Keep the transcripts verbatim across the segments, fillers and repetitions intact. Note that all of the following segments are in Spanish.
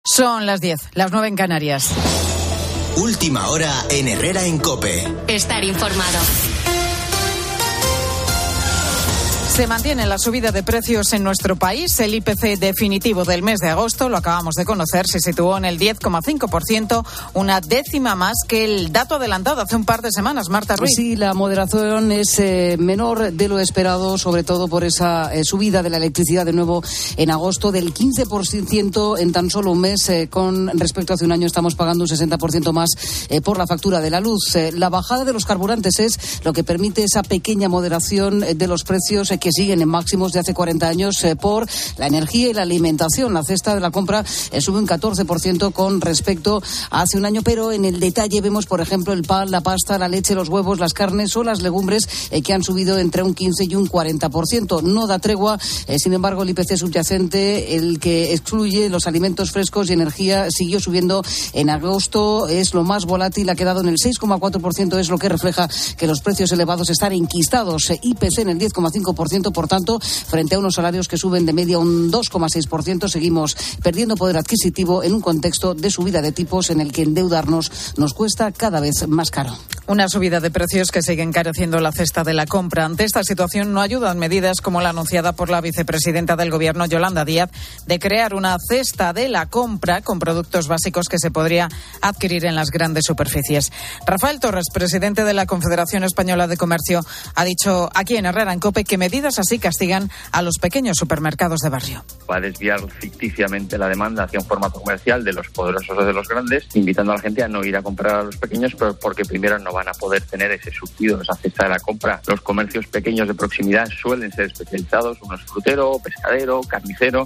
Son las diez, las nueve en Canarias. Última hora en Herrera en COPE. Estar informado. Se mantiene la subida de precios en nuestro país. El I P C definitivo del mes de agosto, lo acabamos de conocer, se situó en el diez coma cinco por ciento, una décima más que el dato adelantado hace un par de semanas. Marta Ruiz. Sí, la moderación es eh, menor de lo esperado, sobre todo por esa eh, subida de la electricidad de nuevo en agosto del quince por ciento en tan solo un mes. Eh, con respecto a hace un año estamos pagando un sesenta por ciento más eh, por la factura de la luz. Eh, la bajada de los carburantes es lo que permite esa pequeña moderación eh, de los precios eh, que siguen en máximos de hace cuarenta años eh, por la energía y la alimentación. La cesta de la compra eh, sube un catorce por ciento con respecto a hace un año, pero en el detalle vemos, por ejemplo, el pan, la pasta, la leche, los huevos, las carnes o las legumbres eh, que han subido entre un quince y un cuarenta por ciento. No da tregua, eh, sin embargo, el I P C subyacente, el que excluye los alimentos frescos y energía, siguió subiendo en agosto. Es lo más volátil, ha quedado en el seis coma cuatro por ciento, es lo que refleja que los precios elevados están enquistados. Eh, I P C en el diez coma cinco por ciento. Por tanto, frente a unos salarios que suben de media un dos coma seis por ciento, seguimos perdiendo poder adquisitivo en un contexto de subida de tipos en el que endeudarnos nos cuesta cada vez más caro. Una subida de precios que sigue encareciendo la cesta de la compra. Ante esta situación no ayudan medidas como la anunciada por la vicepresidenta del Gobierno, Yolanda Díaz, de crear una cesta de la compra con productos básicos que se podría adquirir en las grandes superficies. Rafael Torres, presidente de la Confederación Española de Comercio, ha dicho aquí en Herrera en COPE que medidas así castigan a los pequeños supermercados de barrio. Va a desviar ficticiamente la demanda hacia un formato comercial de los poderosos o de los grandes, invitando a la gente a no ir a comprar a los pequeños, pero porque primero no van a poder tener ese surtido, esa cesta de la compra. Los comercios pequeños de proximidad suelen ser especializados, uno es frutero, pescadero, carnicero.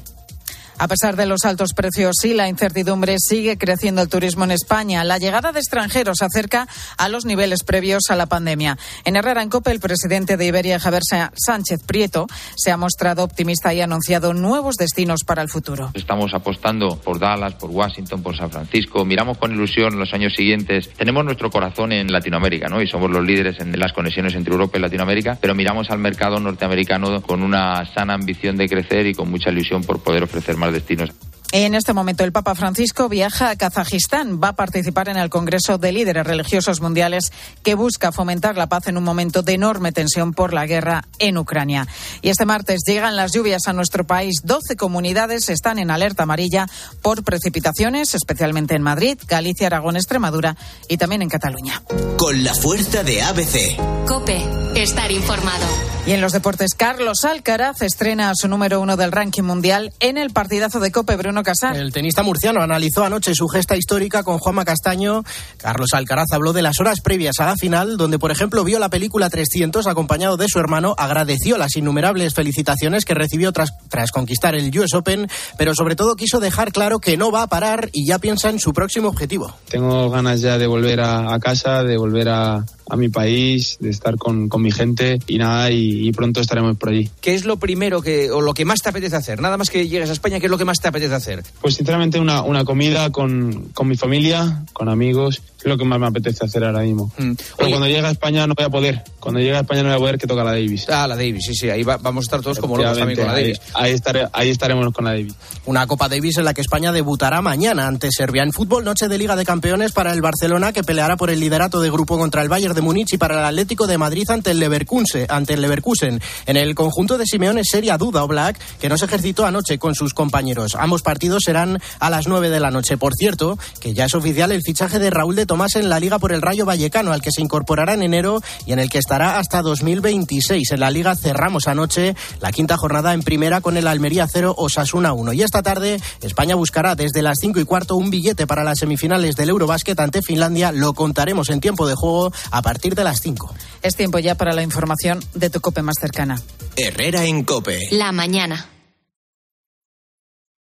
A pesar de los altos precios y la incertidumbre, sigue creciendo el turismo en España. La llegada de extranjeros se acerca a los niveles previos a la pandemia. En Herrera en COPE, el presidente de Iberia, Javier Sánchez Prieto, se ha mostrado optimista y ha anunciado nuevos destinos para el futuro. Estamos apostando por Dallas, por Washington, por San Francisco. Miramos con ilusión los años siguientes. Tenemos nuestro corazón en Latinoamérica, ¿no? Y somos los líderes en las conexiones entre Europa y Latinoamérica, pero miramos al mercado norteamericano con una sana ambición de crecer y con mucha ilusión por poder ofrecer más destinos. En este momento el Papa Francisco viaja a Kazajistán. Va a participar en el Congreso de Líderes Religiosos Mundiales que busca fomentar la paz en un momento de enorme tensión por la guerra en Ucrania. Y este martes llegan las lluvias a nuestro país. doce comunidades están en alerta amarilla por precipitaciones, especialmente en Madrid, Galicia, Aragón, Extremadura y también en Cataluña. Con la fuerza de A B C. COPE. Estar informado. Y en los deportes, Carlos Alcaraz estrena a su número uno del ranking mundial en el partidazo de COPE. Bruno Casar. El tenista murciano analizó anoche su gesta histórica con Juanma Castaño. Carlos Alcaraz habló de las horas previas a la final, donde por ejemplo vio la película trescientos acompañado de su hermano, agradeció las innumerables felicitaciones que recibió tras, tras conquistar el U S Open, pero sobre todo quiso dejar claro que no va a parar y ya piensa en su próximo objetivo. Tengo ganas ya de volver a, a casa, de volver a, a mi país, de estar con, con mi gente y nada, y, y pronto estaremos por allí. ¿Qué es lo primero que o lo que más te apetece hacer? Nada más que llegues a España, ¿qué es lo que más te apetece hacer? Pues sinceramente una, una comida con, con mi familia, con amigos, es lo que más me apetece hacer ahora mismo. Mm. Pero cuando llegue a España no voy a poder, cuando llegue a España no voy a poder, que toca la Davis. Ah, la Davis, sí, sí, ahí va, vamos a estar todos como locos también con la Davis. Ahí, ahí, estaré, ahí estaremos con la Davis. Una Copa Davis en la que España debutará mañana ante Serbia. En fútbol, noche de Liga de Campeones para el Barcelona, que peleará por el liderato de grupo contra el Bayern de Múnich, y para el Atlético de Madrid ante el Leverkusen. Ante el Leverkusen. En el conjunto de Simeone es seria duda Oblak, que no se ejercitó anoche con sus compañeros. Ambos partidos serán a las nueve de la noche. Por cierto, que ya es oficial el fichaje de Raúl de Tomás en la Liga por el Rayo Vallecano, al que se incorporará en enero y en el que estará hasta dos mil veintiséis. En la Liga cerramos anoche la quinta jornada en primera con el Almería cero, Osasuna uno. Y esta tarde España buscará desde las cinco y cuarto un billete para las semifinales del Eurobásquet ante Finlandia. Lo contaremos en tiempo de juego a partir de las cinco. Es tiempo ya para la información de tu COPE más cercana. Herrera en COPE. La mañana.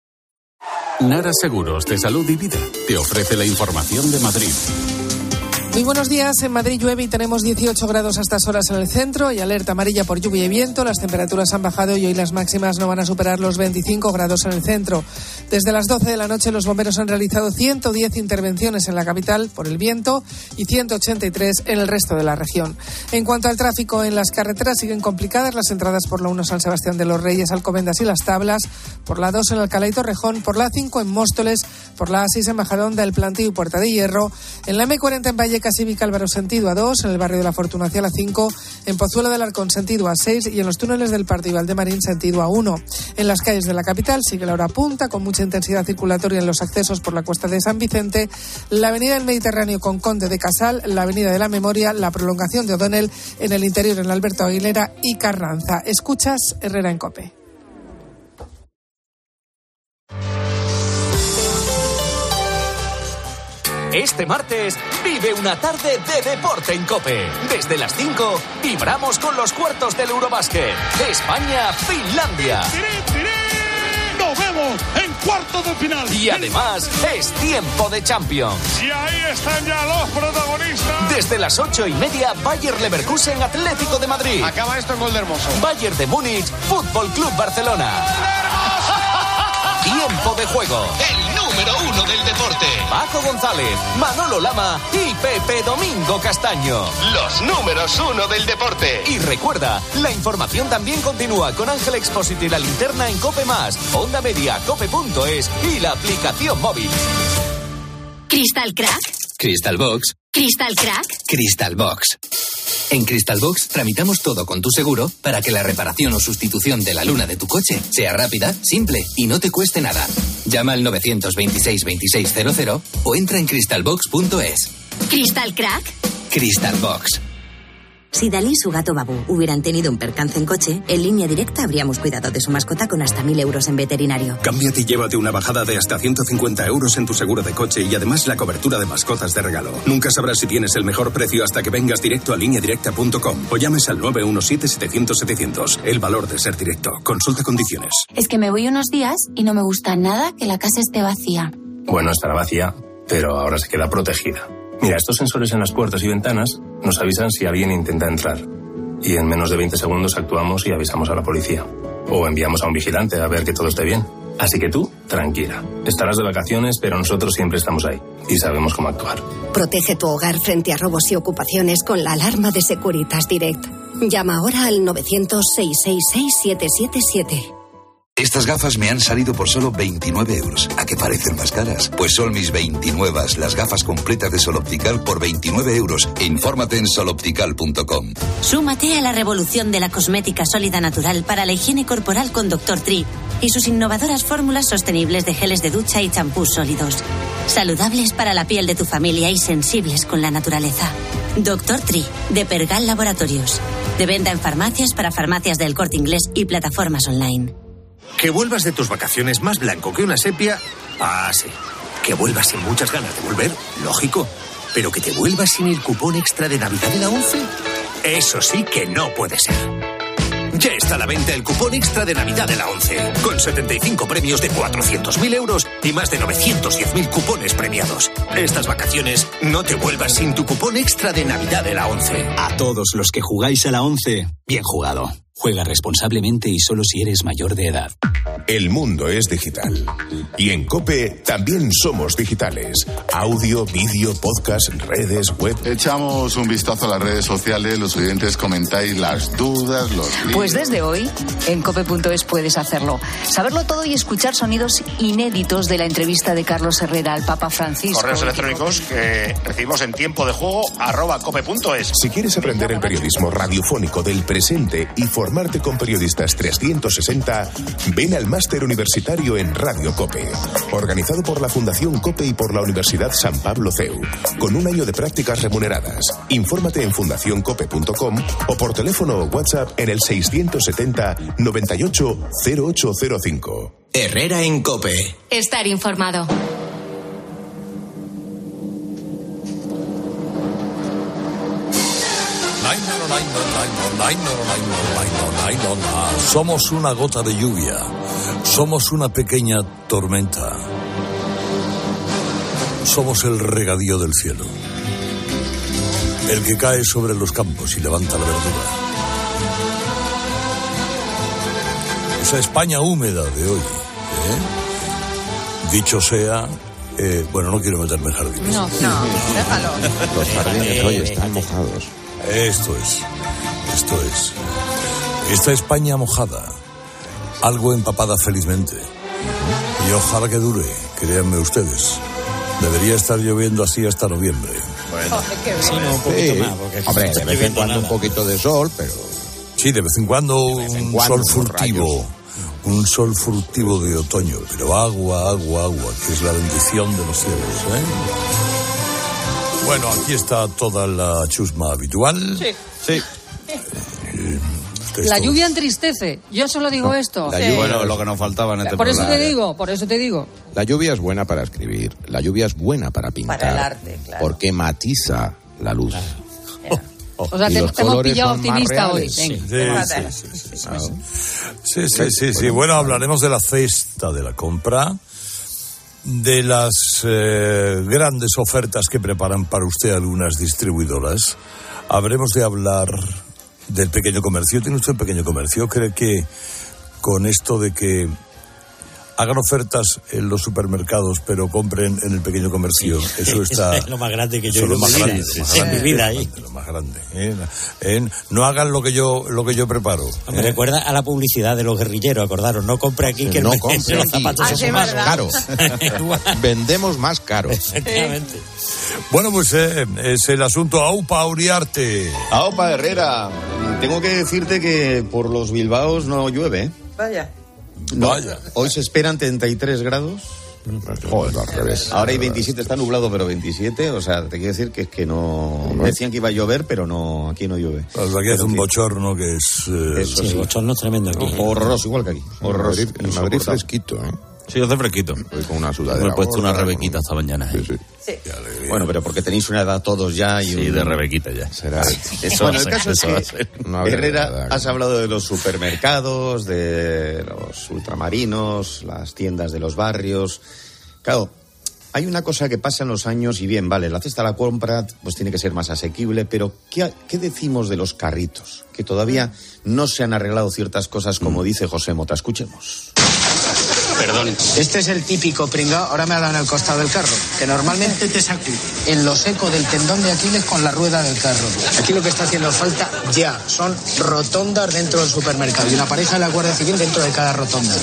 Nara Seguros de Salud y Vida te ofrece la información de Madrid. Muy buenos días. En Madrid llueve y tenemos dieciocho grados a estas horas en el centro y alerta amarilla por lluvia y viento. Las temperaturas han bajado y hoy las máximas no van a superar los veinticinco grados en el centro. Desde las doce de la noche los bomberos han realizado ciento diez intervenciones en la capital por el viento y ciento ochenta y tres en el resto de la región. En cuanto al tráfico en las carreteras, siguen complicadas las entradas por la uno San Sebastián de los Reyes, Alcobendas y Las Tablas, por la dos en Alcalá y Torrejón, por la cinco en Móstoles, por la seis en Majadahonda, El Plantío y Puerta de Hierro, en la eme cuarenta en Vallecas Cívica Álvaro sentido A dos, en el barrio de la Fortuna hacia la cinco, en Pozuelo del Arcón sentido A seis y en los túneles del Pardo y Valdemarín sentido A uno. En las calles de la capital sigue la hora punta con mucha intensidad circulatoria en los accesos por la Cuesta de San Vicente, la avenida del Mediterráneo con Conde de Casal, la avenida de la Memoria, la prolongación de O'Donnell en el interior en Alberto Aguilera y Carranza. Escuchas Herrera en COPE. Este martes vive una tarde de deporte en COPE. Desde las cinco vibramos con los cuartos del Eurobásquet. España-Finlandia. Nos vemos en cuartos de final. Y además es tiempo de Champions. Y ahí están ya los protagonistas. Desde las ocho y media, Bayer Leverkusen Atlético de Madrid. Acaba esto en gol de Hermoso. Bayern de Múnich, Fútbol Club Barcelona. Tiempo de juego. El número uno del deporte. Paco González, Manolo Lama y Pepe Domingo Castaño. Los números uno del deporte. Y recuerda, la información también continúa con Ángel Expósito y la linterna en COPE Más, Onda Media, cope punto es y la aplicación móvil. ¿Crystal Crack? Crystal Box. ¿Crystal Crack? Crystal Box. En Crystal Box tramitamos todo con tu seguro para que la reparación o sustitución de la luna de tu coche sea rápida, simple y no te cueste nada. Llama al nueve dos seis, veintiséis cero cero o entra en crystal box punto es. ¿Crystal Crack? Crystal Box. Si Dalí y su gato Babú hubieran tenido un percance en coche, en Línea Directa habríamos cuidado de su mascota con hasta mil euros en veterinario. Cámbiate y llévate una bajada de hasta ciento cincuenta euros en tu seguro de coche y además la cobertura de mascotas de regalo. Nunca sabrás si tienes el mejor precio hasta que vengas directo a línea directa punto com o llames al nueve uno siete, setecientos, setecientos. El valor de ser directo. Consulta condiciones. Es que me voy unos días y no me gusta nada que la casa esté vacía. Bueno, estará vacía, pero ahora se queda protegida. Mira, estos sensores en las puertas y ventanas nos avisan si alguien intenta entrar. Y en menos de veinte segundos actuamos y avisamos a la policía. O enviamos a un vigilante a ver que todo esté bien. Así que tú, tranquila. Estarás de vacaciones, pero nosotros siempre estamos ahí. Y sabemos cómo actuar. Protege tu hogar frente a robos y ocupaciones con la alarma de Securitas Direct. Llama ahora al novecientos, seiscientos sesenta y seis, setecientos setenta y siete. Estas gafas me han salido por solo veintinueve euros. ¿A qué parecen más caras? Pues son mis veintinueve, las gafas completas de Sol Optical por veintinueve euros. Infórmate en sol optical punto com. Súmate a la revolución de la cosmética sólida natural para la higiene corporal con doctor Tree y sus innovadoras fórmulas sostenibles de geles de ducha y champús sólidos. Saludables para la piel de tu familia y sensibles con la naturaleza. doctor Tree, de Pergal Laboratorios. De venta en farmacias para farmacias del Corte Inglés y plataformas online. Que vuelvas de tus vacaciones más blanco que una sepia, ah, sí. Que vuelvas sin muchas ganas de volver, lógico. Pero que te vuelvas sin el cupón extra de Navidad de la ONCE, eso sí que no puede ser. Ya está a la venta el cupón extra de Navidad de la ONCE, con setenta y cinco premios de cuatrocientos mil euros y más de novecientos diez mil cupones premiados. Estas vacaciones no te vuelvas sin tu cupón extra de Navidad de la ONCE. A todos los que jugáis a la ONCE, bien jugado. Juega responsablemente y solo si eres mayor de edad. El mundo es digital. Y en COPE también somos digitales. Audio, vídeo, podcast, redes, web. Echamos un vistazo a las redes sociales, los oyentes comentáis las dudas, los líos. Pues desde hoy, en cope punto es puedes hacerlo. Saberlo todo y escuchar sonidos inéditos de la entrevista de Carlos Herrera al Papa Francisco. Correos electrónicos que recibimos en tiempo de juego, arroba cope punto es. Si quieres aprender el periodismo radiofónico del presente y formarte con periodistas trescientos sesenta, ven al máster universitario en Radio COPE, organizado por la Fundación COPE y por la Universidad San Pablo C E U, con un año de prácticas remuneradas. Infórmate en fundación cope punto com o por teléfono o WhatsApp en el seiscientos setenta, noventa y ocho, cero ocho cero cinco. Herrera en COPE. Estar informado. Somos una gota de lluvia. Somos una pequeña tormenta. Somos el regadío del cielo. el que cae sobre los campos y levanta la verdura. Esa España húmeda de hoy, ¿eh? Dicho sea, eh, bueno, no quiero meterme en jardines. No, no, déjalo. Los jardines hoy están mojados. Esto es, esto es. Esta España mojada, algo empapada felizmente. Y ojalá que dure, créanme ustedes. Debería estar lloviendo así hasta noviembre. Bueno, sí, no, un poquito sí. más, porque Hombre, de vez en cuando nada. Un poquito de sol, pero... Sí, de vez en cuando vez en un cuando, sol furtivo. Un sol furtivo de otoño. Pero agua, agua, agua, que es la bendición de los cielos, ¿eh? Bueno, aquí está toda la chusma habitual. Sí. Sí. Eh, La lluvia entristece. Yo solo digo no, esto. La lluvia, bueno, lo que nos faltaba en este Por programa. eso te digo, por eso te digo. La lluvia es buena para escribir. La lluvia es buena para pintar. Para el arte, claro. Porque matiza la luz. Claro. O sea, te, te hemos pillado optimista hoy. Sí, sí, sí, sí, sí, sí, sí, sí, sí. Bueno, hablaremos de la cesta de la compra, de las eh, grandes ofertas que preparan para usted algunas distribuidoras. Habremos de hablar del pequeño comercio. ¿Tiene usted un pequeño comercio? ¿Cree que con esto de que hagan ofertas en los supermercados pero compren en el pequeño comercio, sí, eso está... Es lo más grande que yo he visto en mi vida ahí. Lo más grande. ¿eh? ¿eh? No hagan lo que yo lo que yo preparo. Me ¿eh? recuerda a la publicidad de los guerrilleros, acordaros, no compre aquí que no el, compre los zapatos aquí. son más caros. Vendemos más caros. Efectivamente. Bueno, pues eh, es el asunto. Aupa Uriarte. Aupa Herrera, tengo que decirte que por los Bilbaos no llueve, ¿eh? Vaya. No, Vaya. Hoy se esperan treinta y tres grados. Joder, al revés. Ahora hay veintisiete, está nublado, pero veintisiete. O sea, te quiero decir que es que no... no. Decían que iba a llover, pero no, aquí no llueve. Pues aquí hace un bochorno que es... Eh... Eso sí, el bochorno es tremendo aquí. Horroroso, igual que aquí. Horroroso. En Madrid, en Madrid fresquito, ¿eh? Sí, hace fresquito. Hoy con una sudadera. Me he puesto gorda, una rebequita esta mañana. ¿eh? Sí, sí. Sí. Bueno, pero porque tenéis una edad todos ya y sí, un... de rebequita ya. Será. Eso bueno, el caso es que, no Herrera, nada, has hablado de los supermercados, de los ultramarinos, las tiendas de los barrios. Claro, hay una cosa que pasa en los años y bien, vale, la cesta de la compra pues tiene que ser más asequible, pero ¿qué, qué decimos de los carritos? Que todavía no se han arreglado ciertas cosas como mm. dice José Mota. Escuchemos. Perdón. Este es el típico pringao, ahora me ha dado en el costado del carro, que normalmente te saca en lo seco del tendón de Aquiles con la rueda del carro. Aquí lo que está haciendo falta ya son rotondas dentro del supermercado y una pareja de la Guardia Civil dentro de cada rotonda.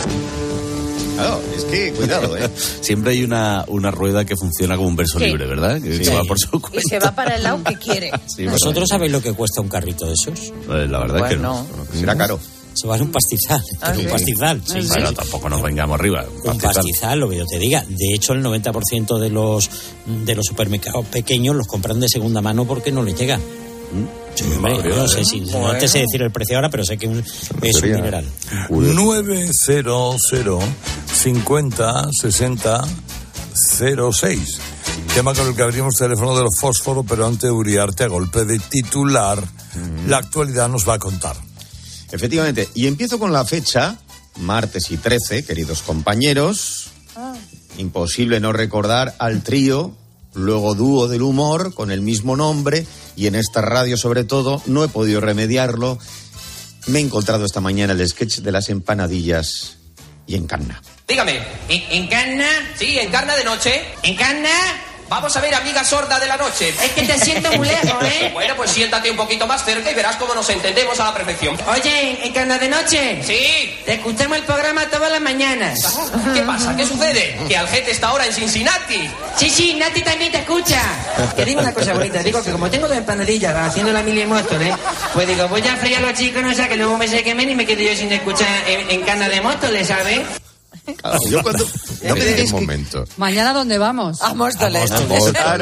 Claro, es que, cuidado, ¿eh? Siempre hay una, una rueda que funciona como un verso sí. libre, ¿verdad? Que sí. se va por su cuenta. Y se va para el lado que quiere. Sí, ¿vosotros sabéis lo que cuesta un carrito de esos? Pues la verdad bueno. es que no. Será caro. Se vale un pastizal, ¿Ah, un sí? pastizal. Sí, sí. Bueno, tampoco nos vengamos arriba. Un pastizal. un pastizal, lo que yo te diga. De hecho, el noventa por ciento de los de los supermercados pequeños los compran de segunda mano porque no les llega. ¿Mm? Sí, hombre, no sé si bueno. no te sé decir el precio ahora, pero sé que un, es un mineral. nueve cero cero cincuenta sesenta cero seis. Tema con el que abrimos teléfono de los fósforos, pero antes Uriarte, a golpe de titular, mm. la actualidad nos va a contar. Efectivamente, y empiezo con la fecha, martes y trece, queridos compañeros. Ah. Imposible no recordar al trío, luego dúo del humor, con el mismo nombre, y en esta radio sobre todo, no he podido remediarlo. Me he encontrado esta mañana el sketch de las empanadillas y Encarna. Dígame, ¿En, ¿Encarna? Sí, Encarna de noche. ¿Encarna? Vamos a ver, amiga sorda de la noche. Es que te siento muy lejos, ¿eh? Bueno, pues siéntate un poquito más cerca y verás cómo nos entendemos a la perfección. Oye, ¿Encarna de noche? Sí. Te escuchamos el programa todas las mañanas. ¿Qué pasa? ¿Qué sucede? Que Algete está ahora en Cincinnati. Sí, sí, Nati también te escucha. Te digo una cosa bonita, digo que como tengo dos empanadillas haciendo la mili Móstoles, pues digo, voy a freír a los chicos, no sé, que luego me se quemen y me quedo yo sin escuchar Encarna de Móstoles, ¿sabes? Claro, yo cuando... No me digas momento. ¿Mañana dónde vamos? A Móstoles. A Móstoles. Claro.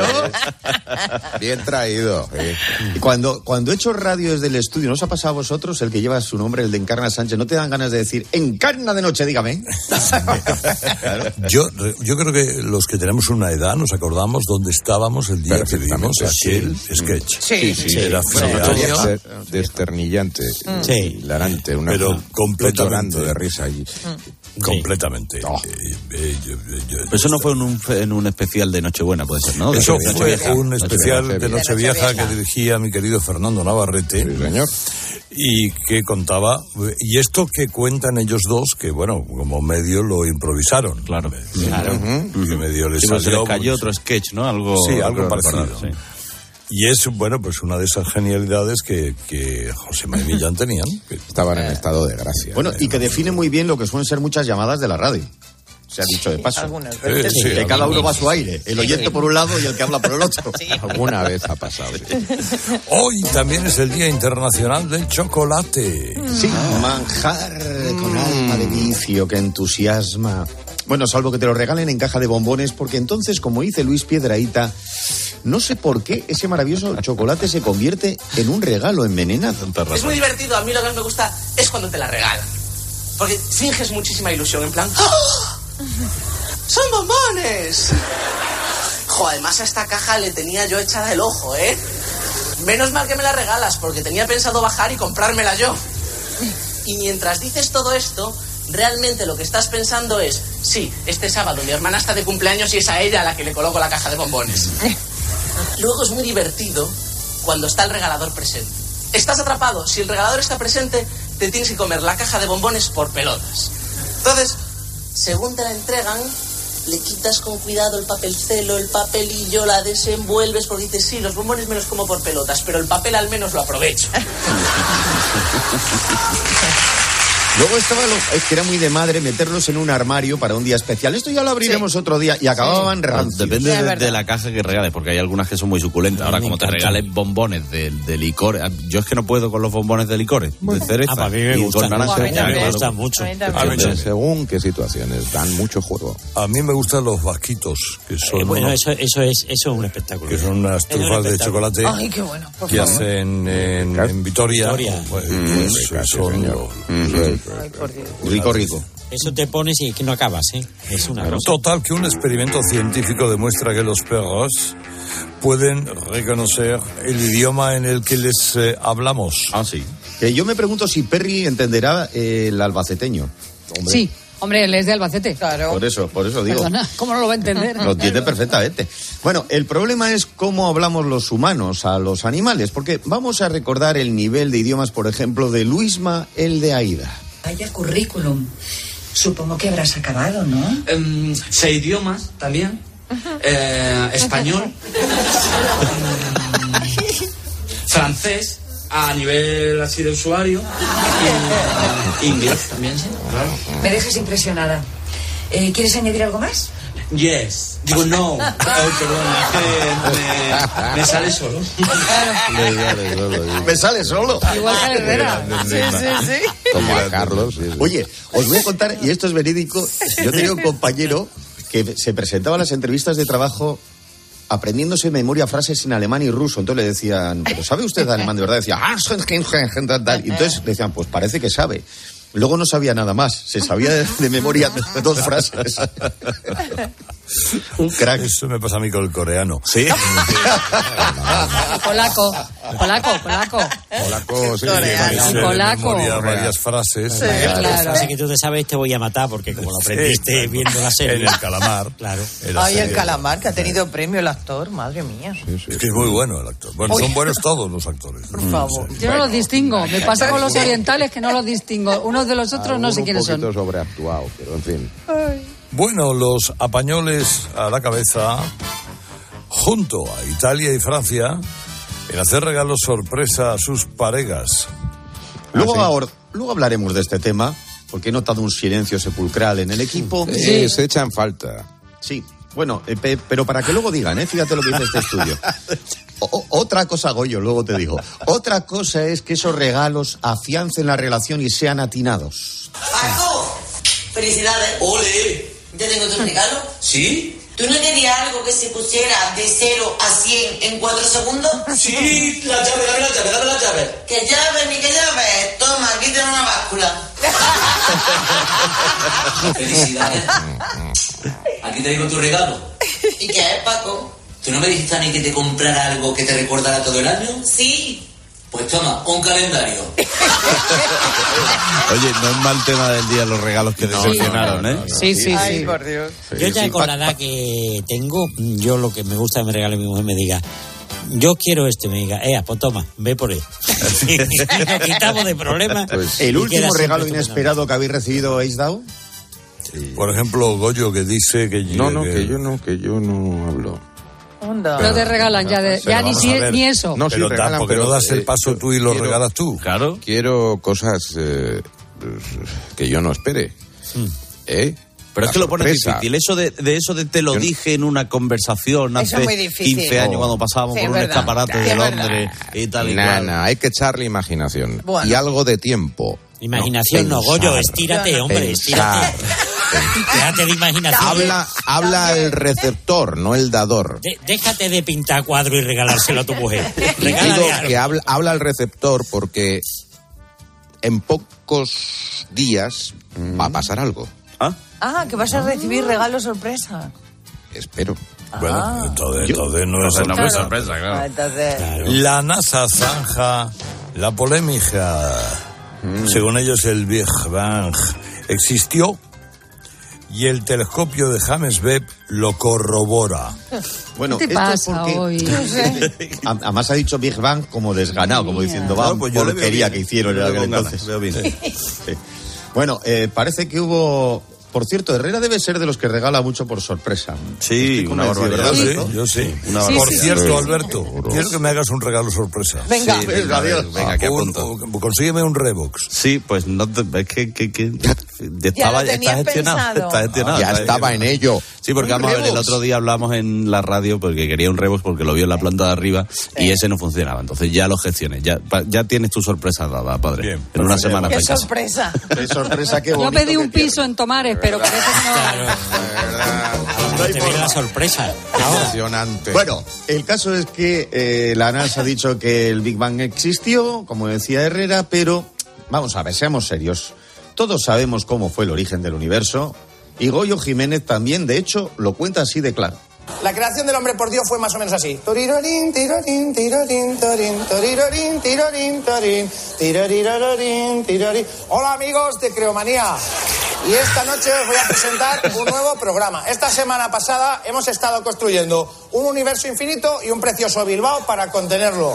Bien traído. ¿eh? Y cuando, cuando he hecho radio desde el estudio, ¿no os ha pasado a vosotros el que lleva su nombre, el de Encarna Sánchez? ¿No te dan ganas de decir, Encarna de noche, dígame? Claro. Yo, yo creo que los que tenemos una edad nos acordamos dónde estábamos el día que vimos aquel sí. sketch. Sí, sí, sí. Era feo. Desternillante, sí. hilarante, una pero completamente llorando de risa allí. Completamente. Oh. Eh, eh, yo, yo, yo, eso no fue en un, en un especial de Nochebuena, puede ser, ¿no? Eso de fue un especial Nochevieja. de Nochevieja que dirigía mi querido Fernando Navarrete. Sí, señor. Y que contaba, y esto que cuentan ellos dos, que bueno, como medio lo improvisaron. Claro. Claro. Uh-huh. Que medio les sí, salió, se les cayó otro sketch, ¿no? Algo, sí, algo algo parecido. Recordar, sí. Y es, bueno, pues una de esas genialidades que, que Josema y Millán tenían. Que estaban en estado de gracia. Bueno, y que define muy bien lo que suelen ser muchas llamadas de la radio. Se ha dicho de paso. Algunas veces. Sí, sí, que cada uno va a su aire. El oyente por un lado y el que habla por el otro. Sí. Alguna vez ha pasado. Sí. Hoy también es el Día Internacional del Chocolate. Sí, manjar con mm. alma de vicio que entusiasma. Bueno, salvo que te lo regalen en caja de bombones, porque entonces, como dice Luis Piedrahita, no sé por qué ese maravilloso chocolate se convierte en un regalo envenenado. Es muy divertido. A mí lo que más me gusta es cuando te la regalan. Porque finges muchísima ilusión, en plan... ¡Oh! ¡Son bombones! Jo, además a esta caja le tenía yo echada el ojo, ¿eh? Menos mal que me la regalas, porque tenía pensado bajar y comprármela yo. Y mientras dices todo esto, realmente lo que estás pensando es... Sí, este sábado mi hermana está de cumpleaños y es a ella a la que le coloco la caja de bombones. Luego es muy divertido cuando está el regalador presente. Estás atrapado. Si el regalador está presente, te tienes que comer la caja de bombones por pelotas. Entonces... Según te la entregan, le quitas con cuidado el papelcelo, el papelillo, la desenvuelves, porque dices, sí, los bombones me los como por pelotas, pero el papel al menos lo aprovecho. Luego estaba lo, es que era muy de madre meterlos en un armario para un día especial. Esto ya lo abriremos sí. otro día y acababan sí. rancios. Depende sí, de, de la caja que regales, porque hay algunas que son muy suculentas. Ahora, como te regales bombones de, de licor, yo es que no puedo con los bombones de licores, de cereza. Ah, a mí me gustan, con naranja, a mí me gustan mucho. A mí según qué situaciones, dan mucho juego. A mí me gustan los vasquitos, que son... Eh, bueno, unos, eso, eso, es, eso es un espectáculo. Que son unas trufas de chocolate. Ay, qué bueno. Por que favor. hacen en, en Vitoria. Vitoria. Pues, mm, pues, son los, mm. Ay, por Dios. Rico, rico. Eso te pones y que no acabas, ¿eh? Es una cosa. Total, que un experimento científico demuestra que los perros pueden reconocer el idioma en el que les eh, hablamos. Ah, sí. Eh, yo me pregunto si Perry entenderá eh, el albaceteño. Hombre. Sí. Hombre, él es de Albacete. Claro. Por eso, por eso digo. Perdona, ¿cómo no lo va a entender? Lo entiende perfectamente. Bueno, el problema es cómo hablamos los humanos a los animales, porque vamos a recordar el nivel de idiomas, por ejemplo, de Luisma, el de Aida. Vaya currículum. Supongo que habrás acabado, ¿no? Um, sé idiomas también. Eh, español. um, francés. A nivel así de usuario. Y, inglés también, sí, claro. Me dejas impresionada. Eh, ¿Quieres añadir algo más? Yes. Digo, no. Oh, perdón, me, me sale solo. Me sale solo. Igual que Herrera. Sí, sí, sí. Como a Carlos. Sí, sí. Oye, os voy a contar, y esto es verídico, yo tenía un compañero que se presentaba a las entrevistas de trabajo aprendiéndose de memoria frases en alemán y ruso. Entonces le decían, ¿pero sabe usted alemán de verdad? Decía, ah, y entonces le decían, pues parece que sabe. Luego no sabía nada más, se sabía de, de memoria dos frases. Un crack. Eso me pasa a mí con el coreano. ¿Sí? Polaco, polaco, polaco. Polaco, sí. Y polaco. Memoria, varias frases. Sí, claro. Así que tú te sabes, te voy a matar, porque como lo aprendiste sí, viendo la serie. En el calamar. Claro. Ay, el calamar, que ha tenido premio el actor, madre mía. Sí, sí, es que es muy bueno el actor. Bueno, Oye. son buenos todos los actores. Por mm, favor. Sí. Yo no los distingo. Me pasa con los orientales que no los distingo. Unos de los otros no sé quiénes son. Un poquito sobreactuado, pero en fin. Ay. Bueno, los españoles a la cabeza, junto a Italia y Francia, en hacer regalos sorpresa a sus parejas. Luego, ¿Ah, sí? ahora, luego hablaremos de este tema, porque he notado un silencio sepulcral en el equipo. Sí, sí. Se echan falta. Sí, bueno, eh, pe, pero para que luego digan, ¿eh? Fíjate lo que dice este estudio. O, otra cosa, Goyo, luego te digo. Otra cosa es que esos regalos afiancen la relación y sean atinados. ¡Paco! ¡Felicidades! ¡Ole! ¿Ya tengo tu regalo? ¿Sí? ¿Tú no querías algo que se pusiera de cero a cien en cuatro segundos? Sí, la llave, dame la llave, dame la llave. ¿Qué llave ni qué llave? Toma, aquí tienes una báscula. Felicidades. Aquí te digo tu regalo. ¿Y qué es, Paco? ¿Tú no me dijiste a mí que te comprara algo que te recordara todo el año? Sí, Pues toma, un calendario. Oye, no es mal tema del día los regalos que No, decepcionaron, no, no, no, ¿eh? no. Sí, sí, Ay, sí. por Dios. Yo ya Sí, con pa- la edad edad que tengo, yo lo que me gusta que me regale mi mujer me diga, yo quiero esto, y me diga, ea, pues toma, ve por él. Y nos quitamos de problemas. Pues, y ¿el queda último siempre regalo estupendamente. inesperado que habéis recibido habéis dado? Por ejemplo, Goyo, que dice que... No, no, que yo no, que yo no hablo. No te regalan ya, de, ya ni, vamos si- a ver. ni eso. No, sí Pero regalan, tampoco pero, no das el eh, paso tú y lo quiero- regalas tú. Claro. Quiero cosas eh, que yo no espere. ¿Eh? Pero La es que lo pones sorpresa. difícil. Eso de, de eso de te lo Yo no- dije en una conversación Eso hace es muy difícil. quince años Oh. cuando pasábamos Sí, por es un verdad. escaparate Sí, de es Londres y tal y Nah, cual. nah, hay que echarle imaginación. Bueno. Y algo de tiempo. Imaginación no, Pensar. Goyo, estírate, hombre, Pensar. estírate. Déjate de imaginación. Habla, habla el receptor, no el dador. De- déjate de pintar cuadro y regalárselo a tu mujer. Digo Regálale algo. que habla, habla el receptor porque en pocos días va a pasar algo. ¿Ah? Ah, que vas a recibir regalo sorpresa. Espero. Bueno, entonces, entonces no es Entonces no fue sorpresa. sorpresa, claro. Ah, entonces... La NASA zanja la polémica. Según ellos, el Big Bang existió y el telescopio de James Webb lo corrobora. Bueno, ¿Qué te esto es pasa porque- hoy? No sé. A- Además ha dicho Big Bang como desganado, como diciendo, va, No, pues yo le veo porquería bien. que hicieron en Yo le aquel veo con entonces. ganas, veo bien. Sí. Bueno, eh, parece que hubo... Por cierto, Herrera debe ser de los que regala mucho por sorpresa. Sí, Estoy una convencido, barbaridad. ¿verdad, Yo Alberto? sí, yo sí. Una Sí, Por sí, cierto, sí. Alberto, quiero que me hagas un regalo sorpresa. Venga. Sí, venga, adiós. venga, que Un- apunto. un- consígueme un Revox. Sí, pues no te, es que, que, que ya estaba, lo tenías está gestionado, pensado. está gestionado. Ya está estaba en ello. Sí, porque ¿Un vamos a ver, el Revox? otro día hablamos en la radio porque quería un Revox porque lo vio en la planta de arriba y ese no funcionaba. Entonces ya lo gestioné, ya, pa- ya tienes tu sorpresa dada, padre. Bien, en una semana Qué para casa. sorpresa. Qué sorpresa, qué Yo bonito pedí que un tiene. piso en Tomares, pero parece que no. Claro. Ahora te viene la sorpresa. Ahora. Impresionante. Bueno, el caso es que eh, la NASA ha dicho que el Big Bang existió, como decía Herrera, pero vamos a ver, seamos serios. Todos sabemos cómo fue el origen del universo y Goyo Jiménez también, de hecho, lo cuenta así de claro. La creación del hombre por Dios fue más o menos así. Torirorín, tirorín, tirorín, torín, torirorín, tirorín, torín, tirorirororín, tirorín. Hola amigos de Creomanía. Y esta noche os voy a presentar un nuevo programa. Esta semana pasada hemos estado construyendo un universo infinito y un precioso Bilbao para contenerlo.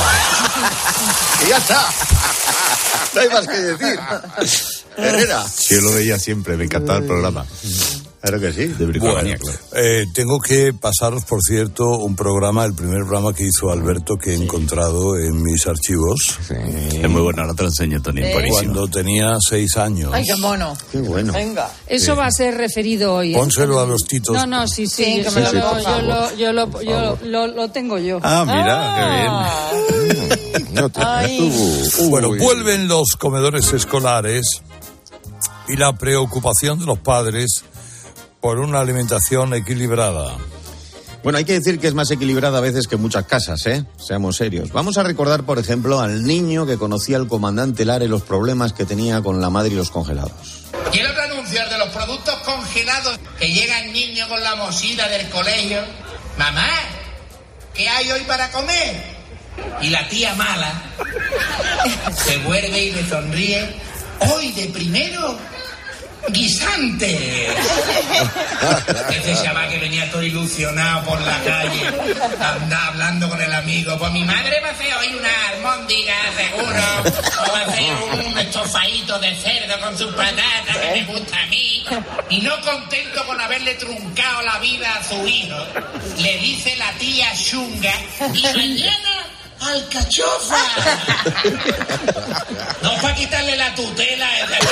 Y ya está. No hay más que decir. Herrera. Sí, yo lo veía siempre, me encantaba el programa. Claro que sí. De bricomanía, claro. Eh, tengo que pasaros, por cierto, un programa, el primer programa que hizo Alberto, que he encontrado en mis archivos. Es muy bueno, ahora te lo enseño, Tony, Sí. buenísimo. Cuando tenía seis años. Ay, qué mono. Qué bueno. Venga. Eso va a ser referido hoy. ¿eh? Pónselo a los titos. No, no, sí, sí. Sí, que yo, me lo yo- dé, yo por favor. lo, yo, lo, yo lo, lo tengo yo. Ah, mira, qué bien. No te- Ay. tú- Bueno, uy. vuelven los comedores escolares y la preocupación de los padres por una alimentación equilibrada. Bueno, hay que decir que es más equilibrada a veces que muchas casas, ¿eh? Seamos serios. Vamos a recordar, por ejemplo, al niño que conocía al comandante Lara y los problemas que tenía con la madre y los congelados. Quiero anunciar de los productos congelados que llega el niño con la mochila del colegio. Mamá, ¿qué hay hoy para comer? Y la tía mala se vuelve y le sonríe. Hoy de primero, guisante. Ese chaval que venía todo ilusionado por la calle, anda hablando con el amigo. Pues mi madre va a hacer hoy una almóndiga, seguro. O va a hacer un estofadito de cerdo con sus patatas que me gusta a mí. Y no contento con haberle truncado la vida a su hijo, le dice la tía chunga, y mañana alcachofa. No para quitarle la tutela.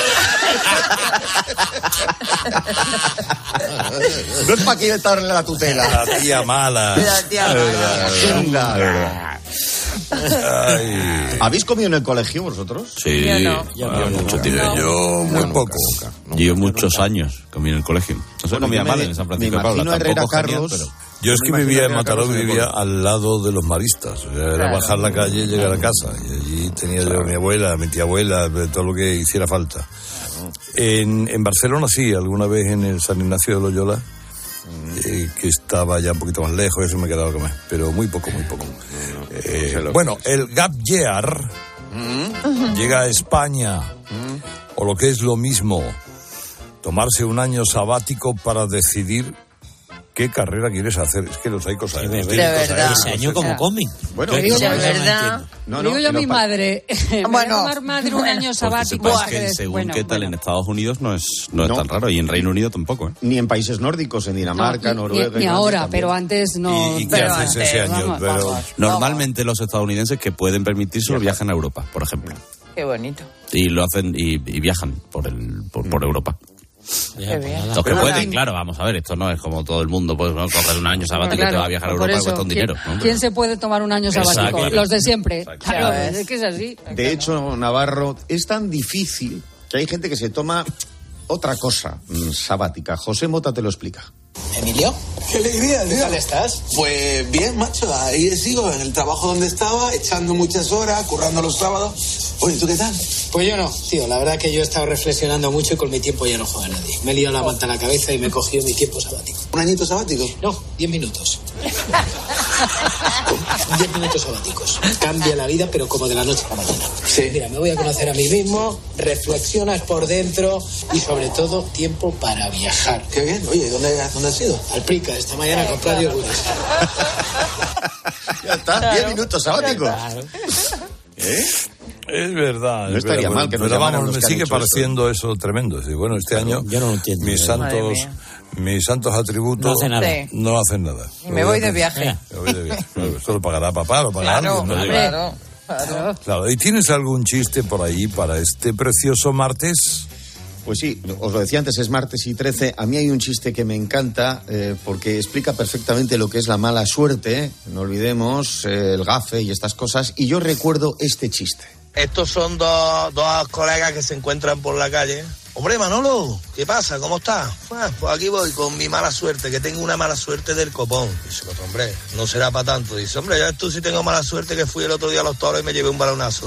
No es para quitarle la tutela. La tía mala. La tía mala. Chunga. Ay. ¿Habéis comido en el colegio vosotros? Sí, Yo no. ah, mucho tiempo. Yo muy nunca, poco. nunca, nunca. Yo muchos años comí en el colegio. No se Bueno, comía yo me- mal en San Francisco me de Paula. imagino a Herrera Tampoco genial, Carlos. pero... Yo es Me que imagino vivía que en era Mataró, Carlos en el vivía pueblo. al lado de los maristas. O sea, era bajar la calle y llegar a casa. Y allí tenía yo a mi abuela, a mi tía abuela, todo lo que hiciera falta. En, en Barcelona sí, alguna vez en el San Ignacio de Loyola. eh, que estaba ya un poquito más lejos, eso me he quedado a comer, pero muy poco, muy poco. Eh, bueno, el Gap Year ¿Mm? llega a España, ¿Mm? o lo que es lo mismo, tomarse un año sabático para decidir qué carrera quieres hacer. Es que los hay cosas. De los hay verdad. cosas, Ese ¿eh? año como comen. Bueno, digo yo, no, verdad. no, No, digo yo a mi pa- madre. Me voy a tomar madre un año Porque sabático. sepáis que Pues, según bueno, qué tal bueno. en Estados Unidos no es, no es No. tan raro, y en Reino Unido tampoco, ¿eh? Ni en países nórdicos, en Dinamarca, No, ni- Noruega. Ni, ni Irlanda ahora, también. pero antes no. ¿Y, y qué pero haces antes, ese año? vamos, Pero- vamos. Normalmente los estadounidenses que pueden permitirse viajan a Europa, por ejemplo. Qué bonito. Y lo hacen y, y viajan por el por, por Europa. Qué bien. Los que Pero pueden, nada. claro, vamos a ver, esto no es como todo el mundo, pues ¿no? coger un año sabático Claro, y te va a viajar a por Europa, eso, cuesta un ¿quién- dinero. ¿no? ¿Quién se puede tomar un año sabático? Exacto. Los de siempre. Exacto. Claro, Ya ves. es que es así. De hecho, Navarro, es tan difícil que hay gente que se toma otra cosa mm, sabática. José Mota te lo explica. Emilio, qué alegría, ¿qué tal estás? Pues bien, macho, ahí sigo en el trabajo donde estaba, echando muchas horas, currando los sábados. Oye, ¿tú qué tal? Pues yo no, tío, la verdad que yo he estado reflexionando mucho y con mi tiempo ya no juega nadie. Me he liado la manta a la cabeza y me he cogido mi tiempo sabático. ¿Un añito sabático? No, diez minutos. Diez minutos sabáticos. Cambia la vida, pero como de la noche a la mañana. Sí. Mira, me voy a conocer a mí mismo, reflexionas por dentro y sobre todo tiempo para viajar. Qué bien. Oye, ¿dónde, dónde has ido? Al Prica, esta mañana a comprar yogures. Ya está, diez minutos sabáticos. ¿Eh? Es verdad. No es estaría verdad, mal que nos pero llamaran vamos, los me que han sigue hecho pareciendo eso, tremendo. Es decir, bueno, este año yo no lo entiendo, mis ¿eh? santos, Madre mía. mis santos atributos No hace nada. Sí. no hacen nada. Y me voy de viaje. Me voy de viaje. Claro, esto lo pagará papá, lo pagará Claro, alguien, ¿no? claro, claro. Claro, ¿y tienes algún chiste por ahí para este precioso martes? Pues sí, os lo decía antes, es martes y trece. A mí hay un chiste que me encanta eh, porque explica perfectamente lo que es la mala suerte. ¿eh? No olvidemos eh, el gafe y estas cosas. Y yo recuerdo este chiste. Estos son dos, dos colegas que se encuentran por la calle. Hombre, Manolo, ¿qué pasa? ¿Cómo estás? Ah, pues aquí voy con mi mala suerte, que tengo una mala suerte del copón. Dice el otro, hombre, no será para tanto. Dice, hombre, ya tú sí tengo mala suerte, que fui el otro día a los toros y me llevé un balonazo.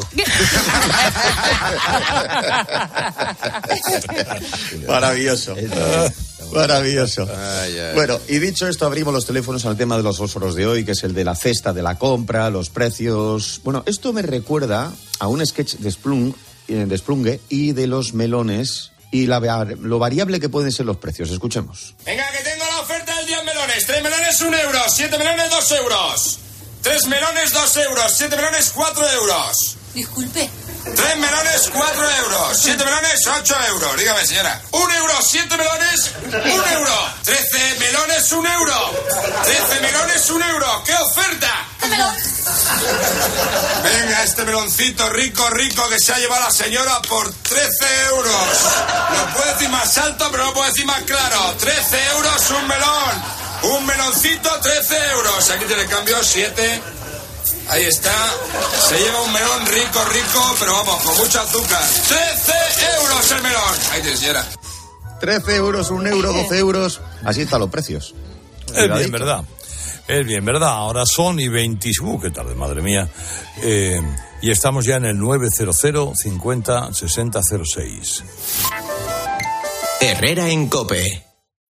Maravilloso. Maravilloso. Bueno, y dicho esto, abrimos los teléfonos al tema de los fósforos de hoy, que es el de la cesta de la compra, los precios. Bueno, esto me recuerda a un sketch de Splunk, eh, de Splunge y de los melones y la, lo variable que pueden ser los precios. Escuchemos. Venga, que tengo la oferta del día en melones. Tres melones, un euro. Siete melones, dos euros. Tres melones, dos euros. Siete melones, cuatro euros. Disculpe. Tres melones, cuatro euros. Siete melones, ocho euros. Dígame, señora. Un euro, siete melones, un euro. Trece melones, un euro. Trece melones, un euro. ¡Qué oferta! ¡Qué melón! Venga, este meloncito rico, rico que se ha llevado la señora por trece euros. Lo puedo decir más alto, pero no puedo decir más claro. Trece euros un melón. Un meloncito, trece euros. Aquí tiene el cambio, siete. Ahí está. Se lleva un melón rico, rico, pero vamos, con mucho azúcar. trece euros el melón. Ahí tienes, señora. trece euros, un euro, doce euros. Así están los precios. Es bien, ¿verdad? Es bien, ¿verdad? Ahora son y veinte... Uh, qué tarde, madre mía. Eh, y estamos ya en el nueve cero cero, cincuenta, sesenta cero seis. Herrera en COPE.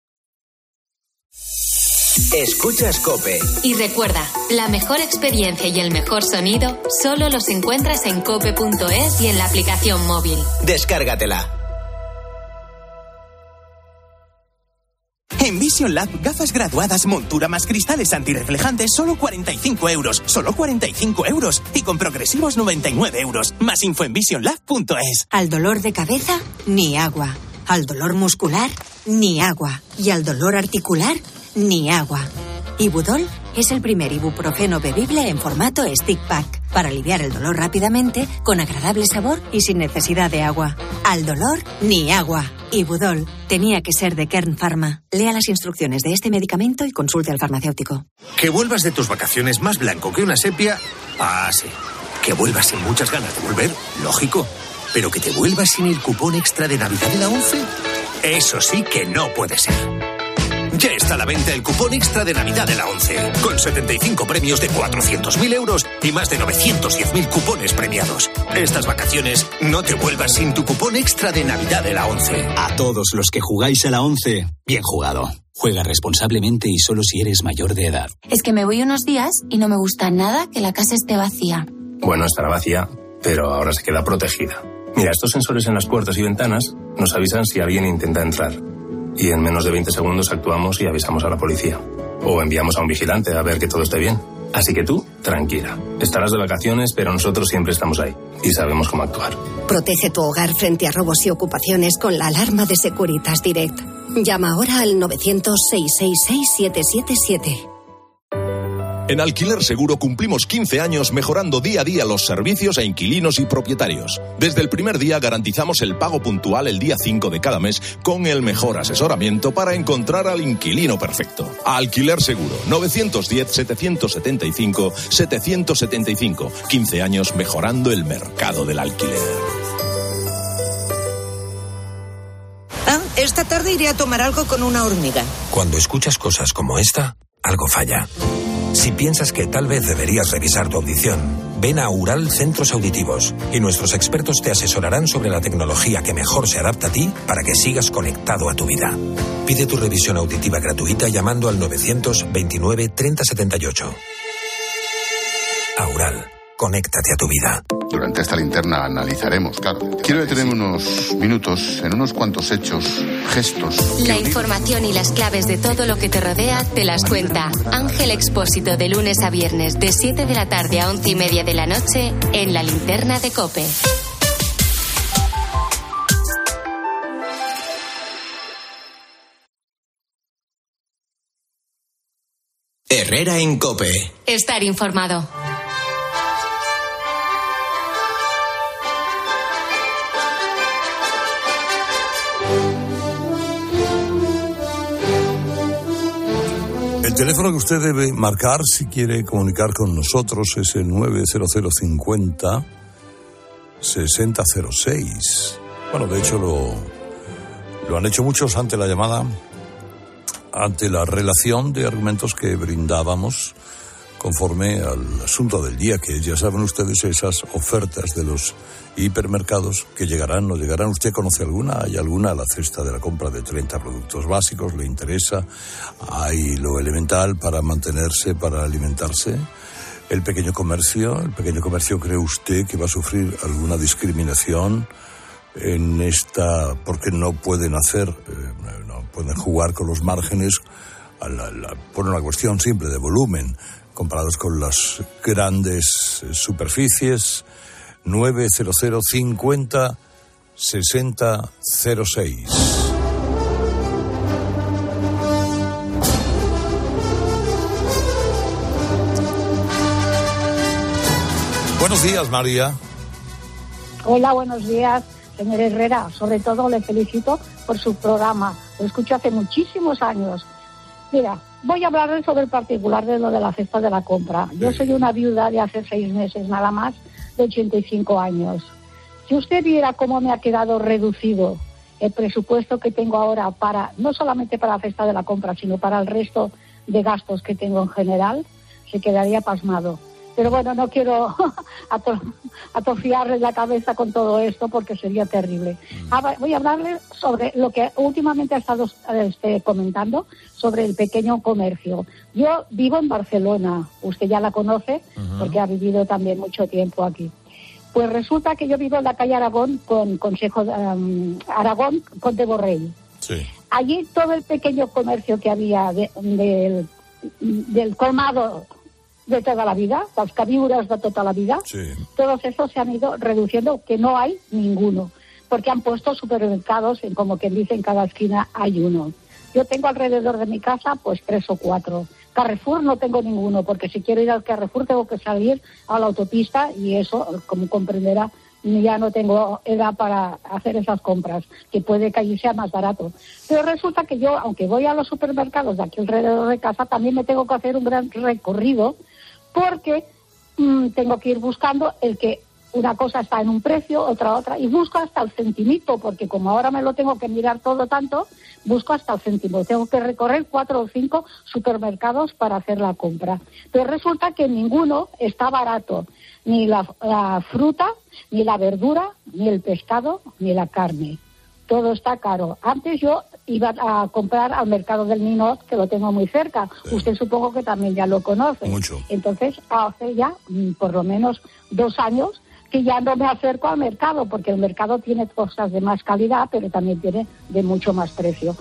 Escuchas COPE. Y recuerda, la mejor experiencia y el mejor sonido solo los encuentras en cope punto es y en la aplicación móvil. Descárgatela. En Vision Lab, gafas graduadas, montura más cristales antirreflejantes, solo cuarenta y cinco euros. Solo cuarenta y cinco euros. Y con progresivos noventa y nueve euros. Más info en vision lab punto es. Al dolor de cabeza, ni agua. Al dolor muscular, ni agua. Y al dolor articular, ni agua. Ibudol es el primer ibuprofeno bebible en formato stick pack para aliviar el dolor rápidamente, con agradable sabor y sin necesidad de agua. Al dolor, ni agua. Ibudol tenía que ser de Kern Pharma. Lea las instrucciones de este medicamento y consulte al farmacéutico. Que vuelvas de tus vacaciones más blanco que una sepia, ah, sí. Que vuelvas sin muchas ganas de volver, lógico. Pero que te vuelvas sin el cupón extra de Navidad de la ONCE, eso sí que no puede ser. Ya está a la venta el cupón extra de Navidad de la ONCE, con setenta y cinco premios de cuatrocientos mil euros y más de novecientos diez mil cupones premiados. Estas vacaciones no te vuelvas sin tu cupón extra de Navidad de la ONCE. A todos los que jugáis a la ONCE, bien jugado. Juega responsablemente y solo si eres mayor de edad. Es que me voy unos días y no me gusta nada que la casa esté vacía. Bueno, estará vacía, pero ahora se queda protegida. Mira, estos sensores en las puertas y ventanas nos avisan si alguien intenta entrar. Y en menos de veinte segundos actuamos y avisamos a la policía. O enviamos a un vigilante a ver que todo esté bien. Así que tú, tranquila. Estarás de vacaciones, pero nosotros siempre estamos ahí. Y sabemos cómo actuar. Protege tu hogar frente a robos y ocupaciones con la alarma de Securitas Direct. Llama ahora al novecientos, seiscientos sesenta y seis, siete siete siete. En Alquiler Seguro cumplimos quince años mejorando día a día los servicios a inquilinos y propietarios. Desde el primer día garantizamos el pago puntual el día cinco de cada mes con el mejor asesoramiento para encontrar al inquilino perfecto. Alquiler Seguro, novecientos diez, setecientos setenta y cinco, setecientos setenta y cinco. quince años mejorando el mercado del alquiler. Ah, esta tarde iré a tomar algo con una hormiga. Cuando escuchas cosas como esta, algo falla. Si piensas que tal vez deberías revisar tu audición, ven a Aural Centros Auditivos y nuestros expertos te asesorarán sobre la tecnología que mejor se adapta a ti para que sigas conectado a tu vida. Pide tu revisión auditiva gratuita llamando al novecientos veintinueve, treinta setenta y ocho. Aural, conéctate a tu vida. Durante esta linterna analizaremos, claro. Quiero detenerme unos minutos en unos cuantos hechos, gestos. La información y las claves de todo lo que te rodea te las cuenta Ángel Expósito de lunes a viernes de siete de la tarde a once y media de la noche en la linterna de COPE. Herrera en COPE. Estar informado. El teléfono que usted debe marcar si quiere comunicar con nosotros es el nueve cero cero cincuenta sesenta cero seis. Bueno, de hecho lo, lo han hecho muchos ante la llamada, ante la relación de argumentos que brindábamos conforme al asunto del día, que ya saben ustedes esas ofertas de los hipermercados que llegarán, no llegarán. ¿Usted conoce alguna? ¿Hay alguna a la cesta de la compra de treinta productos básicos? ¿Le interesa? ¿Hay lo elemental para mantenerse, para alimentarse? ¿El pequeño comercio? ¿El pequeño comercio cree usted que va a sufrir alguna discriminación en esta, porque no pueden hacer, eh, no pueden jugar con los márgenes a la, la, por una cuestión simple de volumen, comparados con las grandes superficies? Nueve cero cero cincuenta sesenta cero seis. Buenos días, María. Hola, buenos días, señor Herrera. Sobre todo le felicito por su programa. Lo escucho hace muchísimos años. Mira, voy a hablarles sobre el particular de lo de la cesta de la compra. Yo soy una viuda de hace seis meses nada más, de ochenta y cinco años. Si usted viera cómo me ha quedado reducido el presupuesto que tengo ahora para, no solamente para la cesta de la compra, sino para el resto de gastos que tengo en general, se quedaría pasmado. Pero bueno, no quiero atrofiarles la cabeza con todo esto porque sería terrible. Ahora voy a hablarles sobre lo que últimamente ha estado este, comentando sobre el pequeño comercio. Yo vivo en Barcelona, usted ya la conoce porque ha vivido también mucho tiempo aquí. Pues resulta que yo vivo en la calle Aragón con Consejo um, Aragón con de Borrell. Sí. Allí todo el pequeño comercio que había de, de, del colmado de toda la vida, las cabiuras de toda la vida, sí. Todos esos se han ido reduciendo, que no hay ninguno, porque han puesto supermercados, en como quien dice, en cada esquina hay uno. Yo tengo alrededor de mi casa pues tres o cuatro. Carrefour no tengo ninguno, porque si quiero ir al Carrefour tengo que salir a la autopista y eso, como comprenderá, ya no tengo edad para hacer esas compras, que puede que allí sea más barato. Pero resulta que yo, aunque voy a los supermercados de aquí alrededor de casa, también me tengo que hacer un gran recorrido, porque mmm, tengo que ir buscando el que una cosa está en un precio, otra otra, y busco hasta el centimito, porque como ahora me lo tengo que mirar todo tanto, busco hasta el céntimo. Tengo que recorrer cuatro o cinco supermercados para hacer la compra. Pero resulta que ninguno está barato, ni la, la fruta, ni la verdura, ni el pescado, ni la carne. Todo está caro. Antes yo iba a comprar al mercado del Ninot, que lo tengo muy cerca. Sí. Usted supongo que también ya lo conoce. Mucho. Entonces, hace ya por lo menos dos años que ya no me acerco al mercado, porque el mercado tiene cosas de más calidad, pero también tiene de mucho más precio.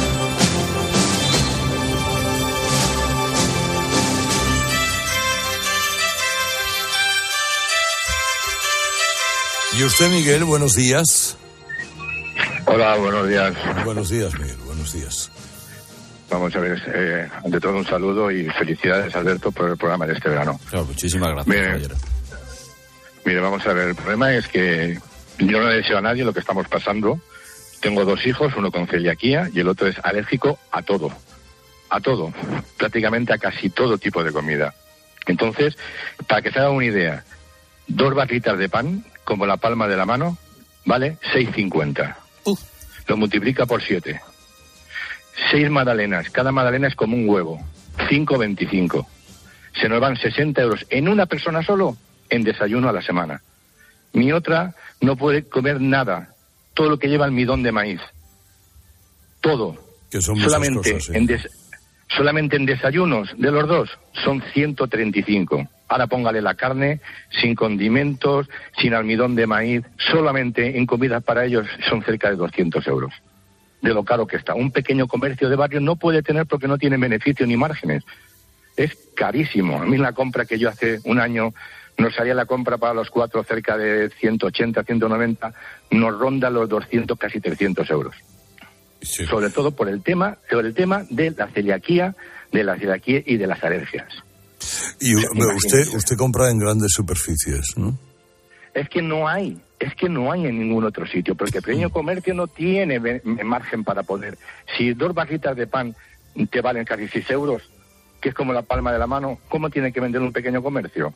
Y usted, Miguel, buenos días. Hola, buenos días. Buenos días, Miguel, buenos días. Vamos a ver, eh, ante todo un saludo y felicidades, Alberto, por el programa de este verano. Claro, muchísimas gracias, mire, caballero. Mire, vamos a ver, el problema es que yo no le deseo a nadie lo que estamos pasando. Tengo dos hijos, uno con celiaquía y el otro es alérgico a todo. A todo, prácticamente a casi todo tipo de comida. Entonces, para que se haga una idea, dos barritas de pan, como la palma de la mano, vale seis cincuenta. Uh. Lo multiplica por siete. Seis magdalenas, cada magdalena es como un huevo. cinco veinticinco. Se nos van sesenta euros en una persona solo en desayuno a la semana. Mi otra no puede comer nada. Todo lo que lleva almidón de maíz. Todo. Que son solamente, cosas, ¿sí? en des, solamente en desayunos de los dos son ciento treinta y cinco. Ahora póngale la carne, sin condimentos, sin almidón de maíz. Solamente en comidas para ellos son cerca de doscientos euros. De lo caro que está. Un pequeño comercio de barrio no puede tener porque no tiene beneficio ni márgenes. Es carísimo. A mí la compra que yo hace un año nos salía la compra para los cuatro cerca de ciento ochenta, ciento noventa, nos ronda los doscientos, casi trescientos euros. Sí. Sobre todo por el tema, sobre el tema de la celiaquía, de la celiaquía y de las alergias. Y o sea, usted usted compra en grandes superficies, ¿no? Es que no hay, es que no hay en ningún otro sitio, porque el pequeño comercio no tiene margen para poder. Si dos barritas de pan te valen casi seis euros, que es como la palma de la mano, ¿cómo tiene que vender un pequeño comercio?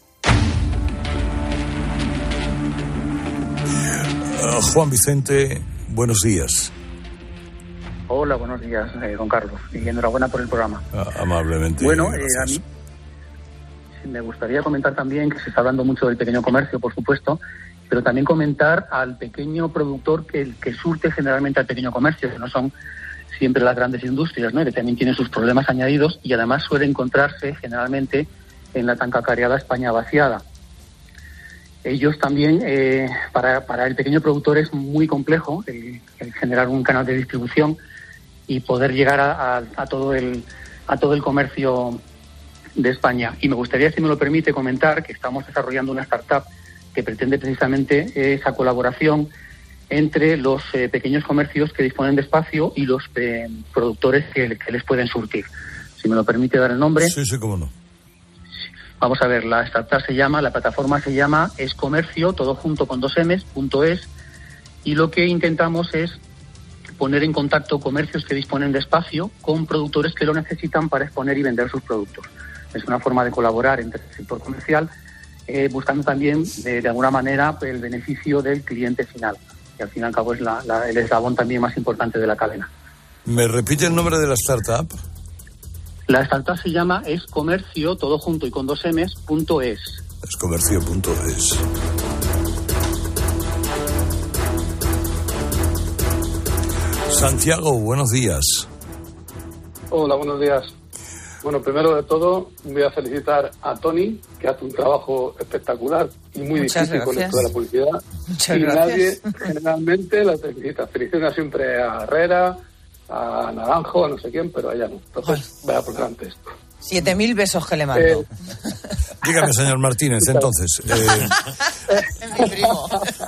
Uh, Juan Vicente, buenos días. Hola, buenos días, eh, don Carlos, y enhorabuena por el programa. Ah, amablemente. Bueno, eh, a mí me gustaría comentar también que se está hablando mucho del pequeño comercio, por supuesto, pero también comentar al pequeño productor que, que surte generalmente al pequeño comercio, que no son siempre las grandes industrias, ¿no? Que también tienen sus problemas añadidos y además suele encontrarse generalmente en la tan cacareada España vaciada. Ellos también, eh, para, para el pequeño productor es muy complejo el, el generar un canal de distribución y poder llegar a, a, a todo el a todo el comercio de España. Y me gustaría, si me lo permite, comentar que estamos desarrollando una startup que pretende precisamente esa colaboración entre los eh, pequeños comercios que disponen de espacio y los eh, productores que, que les pueden surtir. Si me lo permite dar el nombre. Sí, sí, cómo no. Vamos a ver, la startup se llama, la plataforma se llama Es Comercio, todo junto con dos M's, punto es, y lo que intentamos es poner en contacto comercios que disponen de espacio con productores que lo necesitan para exponer y vender sus productos. Es una forma de colaborar entre el sector comercial, eh, buscando también, de, de alguna manera, el beneficio del cliente final, que al fin y al cabo es la, la, el eslabón también más importante de la cadena. ¿Me repite el nombre de la startup? La startup se llama Es Comercio, todo junto y con dos M's, punto es. Escomercio punto es. Santiago, buenos días. Hola, buenos días. Bueno, primero de todo, voy a felicitar a Tony, que hace un trabajo espectacular y muy Muchas difícil gracias. Con esto de la publicidad. Muchas y gracias. Nadie generalmente la felicita. Felicita siempre a Herrera, a Naranjo, a no sé quién, pero a ella no. Entonces, Ay. Vaya por delante esto. Siete mil besos que le mando. Eh, Dígame, señor Martínez, entonces. Eh... Es mi primo.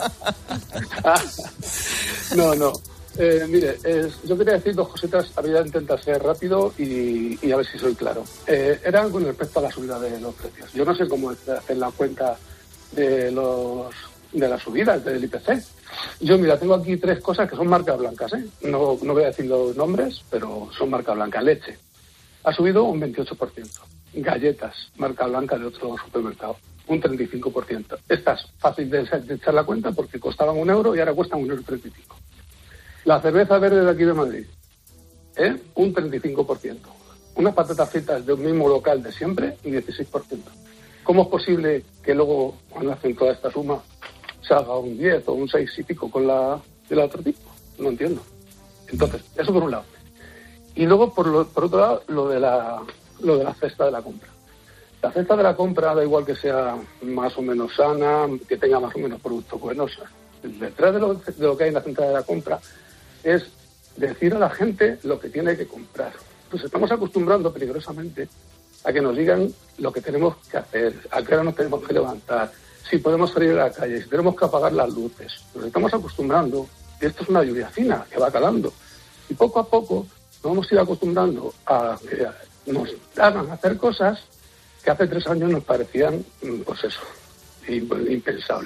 no, no. Eh, mire, eh, yo quería decir dos cositas, voy a intentar ser rápido y, y a ver si soy claro. Eh, eran con respecto a la subida de los precios. Yo no sé cómo hacer la cuenta de los de las subidas del I P C. Yo, mira, tengo aquí tres cosas que son marcas blancas, ¿eh? No, no voy a decir los nombres, pero son marca blanca. Leche ha subido un veintiocho por ciento. Galletas, marca blanca de otro supermercado, un treinta y cinco por ciento. Estas, fácil de, de echar la cuenta porque costaban un euro y ahora cuestan un euro treinta y cinco. La cerveza verde de aquí de Madrid, ¿eh? Un treinta y cinco por ciento. Unas patatas fritas de un mismo local de siempre, un dieciséis por ciento. ¿Cómo es posible que luego, cuando hacen toda esta suma, salga un diez o un seis y pico con la del otro tipo? No entiendo. Entonces, eso por un lado. Y luego, por, lo, por otro lado, lo de la lo de la cesta de la compra. La cesta de la compra da igual que sea más o menos sana, que tenga más o menos productos buenos. Detrás de lo, de lo que hay en la cesta de la compra es decir a la gente lo que tiene que comprar. Pues estamos acostumbrando peligrosamente a que nos digan lo que tenemos que hacer, a qué hora nos tenemos que levantar, si podemos salir a la calle, si tenemos que apagar las luces. Nos estamos acostumbrando, y esto es una lluvia fina que va calando. Y poco a poco nos vamos a ir acostumbrando a que nos hagan hacer cosas que hace tres años nos parecían, pues eso, impensables.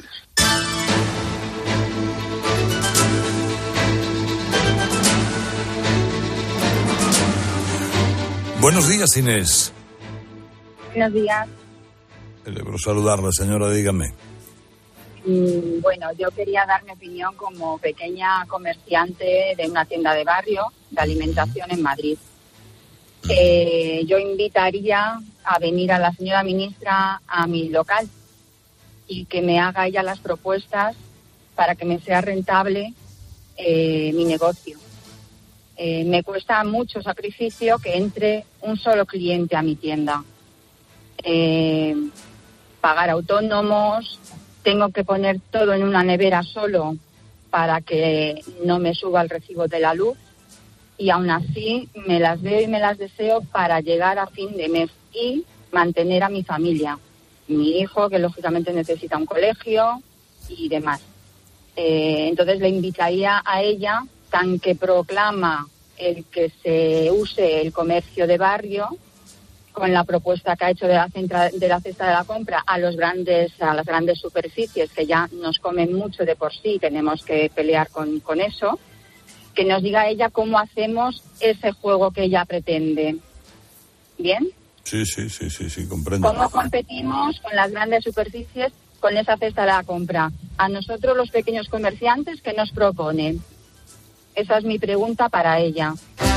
Buenos días, Inés. Buenos días. Celebro saludarla, señora, dígame. Mm, bueno, yo quería dar mi opinión como pequeña comerciante de una tienda de barrio de alimentación en Madrid. Eh, yo invitaría a venir a la señora ministra a mi local y que me haga ella las propuestas para que me sea rentable eh, mi negocio. Eh, me cuesta mucho sacrificio que entre un solo cliente a mi tienda. Eh, pagar autónomos, tengo que poner todo en una nevera solo para que no me suba el recibo de la luz y aún así me las veo y me las deseo para llegar a fin de mes y mantener a mi familia, mi hijo que lógicamente necesita un colegio y demás. Eh, entonces le invitaría a ella, tan que proclama el que se use el comercio de barrio, con la propuesta que ha hecho de la, centra, de la cesta de la compra a los grandes a las grandes superficies que ya nos comen mucho de por sí, tenemos que pelear con, con eso, que nos diga ella cómo hacemos ese juego que ella pretende. ¿Bien? Sí, sí, sí, sí, sí, comprendo. ¿Cómo competimos con las grandes superficies con esa cesta de la compra? A nosotros los pequeños comerciantes, ¿qué nos proponen? Esa es mi pregunta para ella.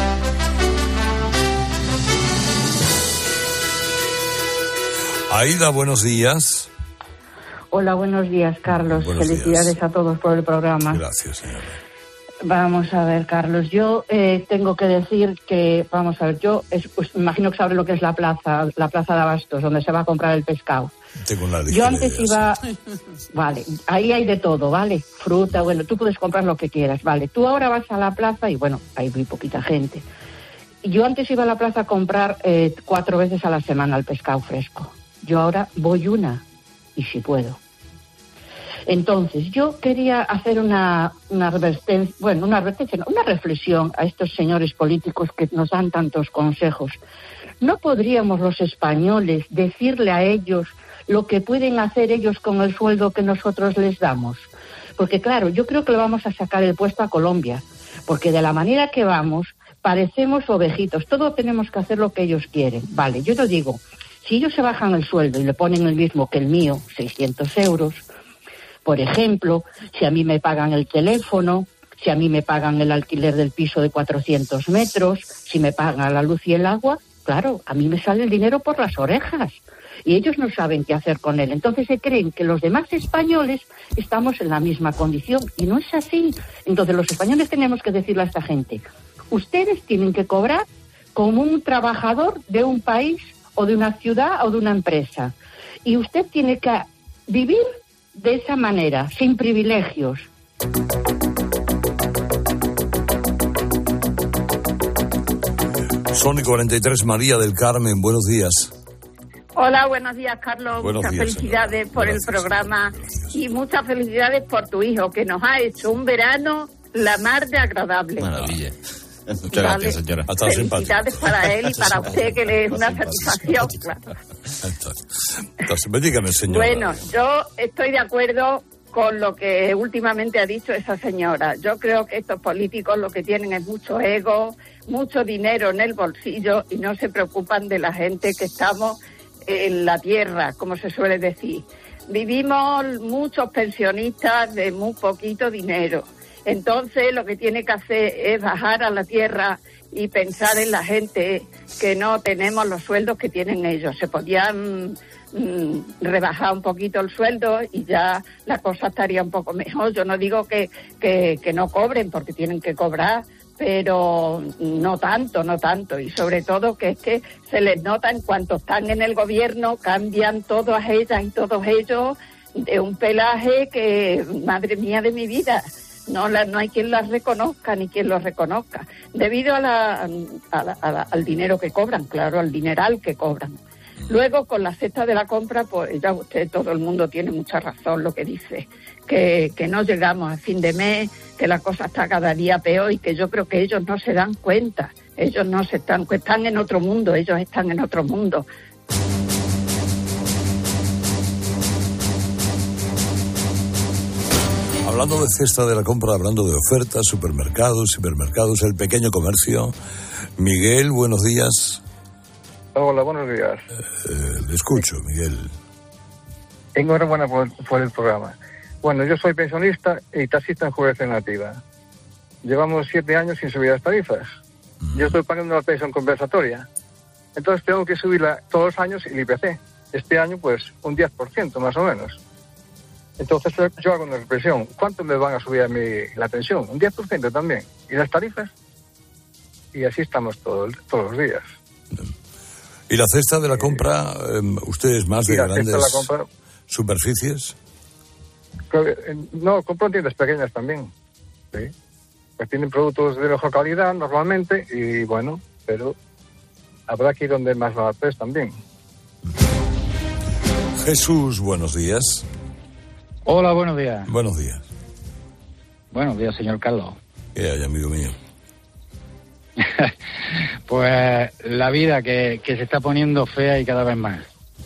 Aida, buenos días. Hola, buenos días, Carlos. Buenos Felicidades días. a todos por el programa. Gracias, señora. Vamos a ver, Carlos. Yo eh, tengo que decir que, vamos a ver, yo es, pues, imagino que sabe lo que es la plaza, la plaza de Abastos, donde se va a comprar el pescado. Tengo una Yo antes idea, iba, sí. Vale, ahí hay de todo, ¿vale? Fruta, bueno, tú puedes comprar lo que quieras, ¿vale? Tú ahora vas a la plaza y, bueno, hay muy poquita gente. Yo antes iba a la plaza a comprar eh, cuatro veces a la semana el pescado fresco. Yo ahora voy una, y si puedo. Entonces, yo quería hacer una, una advertencia, bueno, una advertencia, no, una reflexión a estos señores políticos que nos dan tantos consejos. ¿No podríamos los españoles decirle a ellos lo que pueden hacer ellos con el sueldo que nosotros les damos? Porque, claro, yo creo que le vamos a sacar el puesto a Colombia, porque de la manera que vamos, parecemos ovejitos. Todos tenemos que hacer lo que ellos quieren. Vale, yo lo digo. Si ellos se bajan el sueldo y le ponen el mismo que el mío, seiscientos euros, por ejemplo, si a mí me pagan el teléfono, si a mí me pagan el alquiler del piso de cuatrocientos metros, si me pagan la luz y el agua, claro, a mí me sale el dinero por las orejas. Y ellos no saben qué hacer con él. Entonces se creen que los demás españoles estamos en la misma condición. Y no es así. Entonces los españoles tenemos que decirle a esta gente, ustedes tienen que cobrar como un trabajador de un país o de una ciudad o de una empresa. Y usted tiene que vivir de esa manera, sin privilegios. Sony cuarenta y tres, María del Carmen, buenos días. Hola, buenos días, Carlos. Buenos muchas días, felicidades señora. por Gracias. el programa y muchas felicidades por tu hijo, que nos ha hecho un verano la mar de agradable. Maravilla. Muchas Vale. gracias, señora. Felicidades para él y para usted, que le es una satisfacción. Claro. Entonces, dígame, señora. Bueno, yo estoy de acuerdo con lo que últimamente ha dicho esa señora. Yo creo que estos políticos lo que tienen es mucho ego, mucho dinero en el bolsillo y no se preocupan de la gente que estamos en la tierra, como se suele decir. Vivimos muchos pensionistas de muy poquito dinero. Entonces lo que tiene que hacer es bajar a la tierra y pensar en la gente que no tenemos los sueldos que tienen ellos. Se podían mm, rebajar un poquito el sueldo y ya la cosa estaría un poco mejor. Yo no digo que, que, que no cobren, porque tienen que cobrar, pero no tanto, no tanto. Y sobre todo que es que se les nota en cuanto están en el gobierno, cambian todas ellas y todos ellos de un pelaje que, madre mía de mi vida, no la, no hay quien las reconozca ni quien los reconozca, debido a la, a la, a la, al dinero que cobran, claro, al dineral que cobran. Luego, con la cesta de la compra, pues ya usted, todo el mundo tiene mucha razón lo que dice, que, que no llegamos a fin de mes, que la cosa está cada día peor y que yo creo que ellos no se dan cuenta, ellos no se están, están en otro mundo, ellos están en otro mundo. Hablando de cesta de la compra, hablando de ofertas, supermercados, hipermercados, el pequeño comercio. Miguel, buenos días. Hola, buenos días. Eh, le escucho, Miguel. Enhorabuena por, por el programa. Bueno, yo soy pensionista y taxista en jubilación nativa. Llevamos siete años sin subir las tarifas. Mm. Yo estoy pagando la pensión compensatoria. Entonces tengo que subirla todos los años el I P C. Este año, pues, un diez por ciento más o menos. Entonces yo hago una reflexión. ¿Cuánto me van a subir a mí la pensión? Un diez por ciento también. ¿Y las tarifas? Y así estamos todo, todos los días. ¿Y la cesta de la compra, eh, ustedes más de grandes de la compra, superficies? No, compro en tiendas pequeñas también. Sí. Pues tienen productos de mejor calidad normalmente y bueno, pero habrá que ir donde más baratos también. Jesús, buenos días. Hola, buenos días. Buenos días. Buenos días, señor Carlos. ¿Qué hay, amigo mío? Pues la vida que, que se está poniendo fea y cada vez más.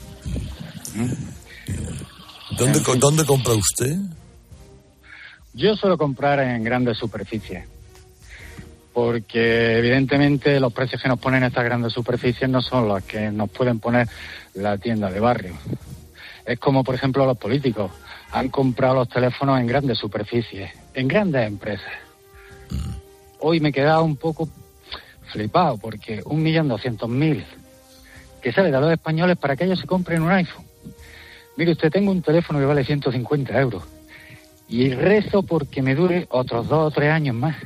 ¿Dónde, ¿Dónde compra usted? Yo suelo comprar en grandes superficies, porque evidentemente los precios que nos ponen estas grandes superficies no son los que nos pueden poner la tienda de barrio. Es como, por ejemplo, los políticos han comprado los teléfonos en grandes superficies, en grandes empresas. Hoy me he quedado un poco flipado, porque un millón doscientos mil que sale de los españoles para que ellos se compren un iPhone. Mire usted, tengo un teléfono que vale ciento cincuenta euros y rezo porque me dure otros dos o tres años más.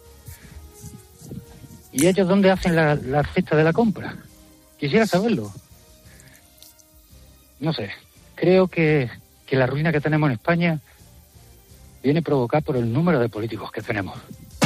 ¿Y ellos dónde hacen la, la cesta de la compra? Quisiera saberlo. No sé, creo que, que la ruina que tenemos en España viene provocada por el número de políticos que tenemos.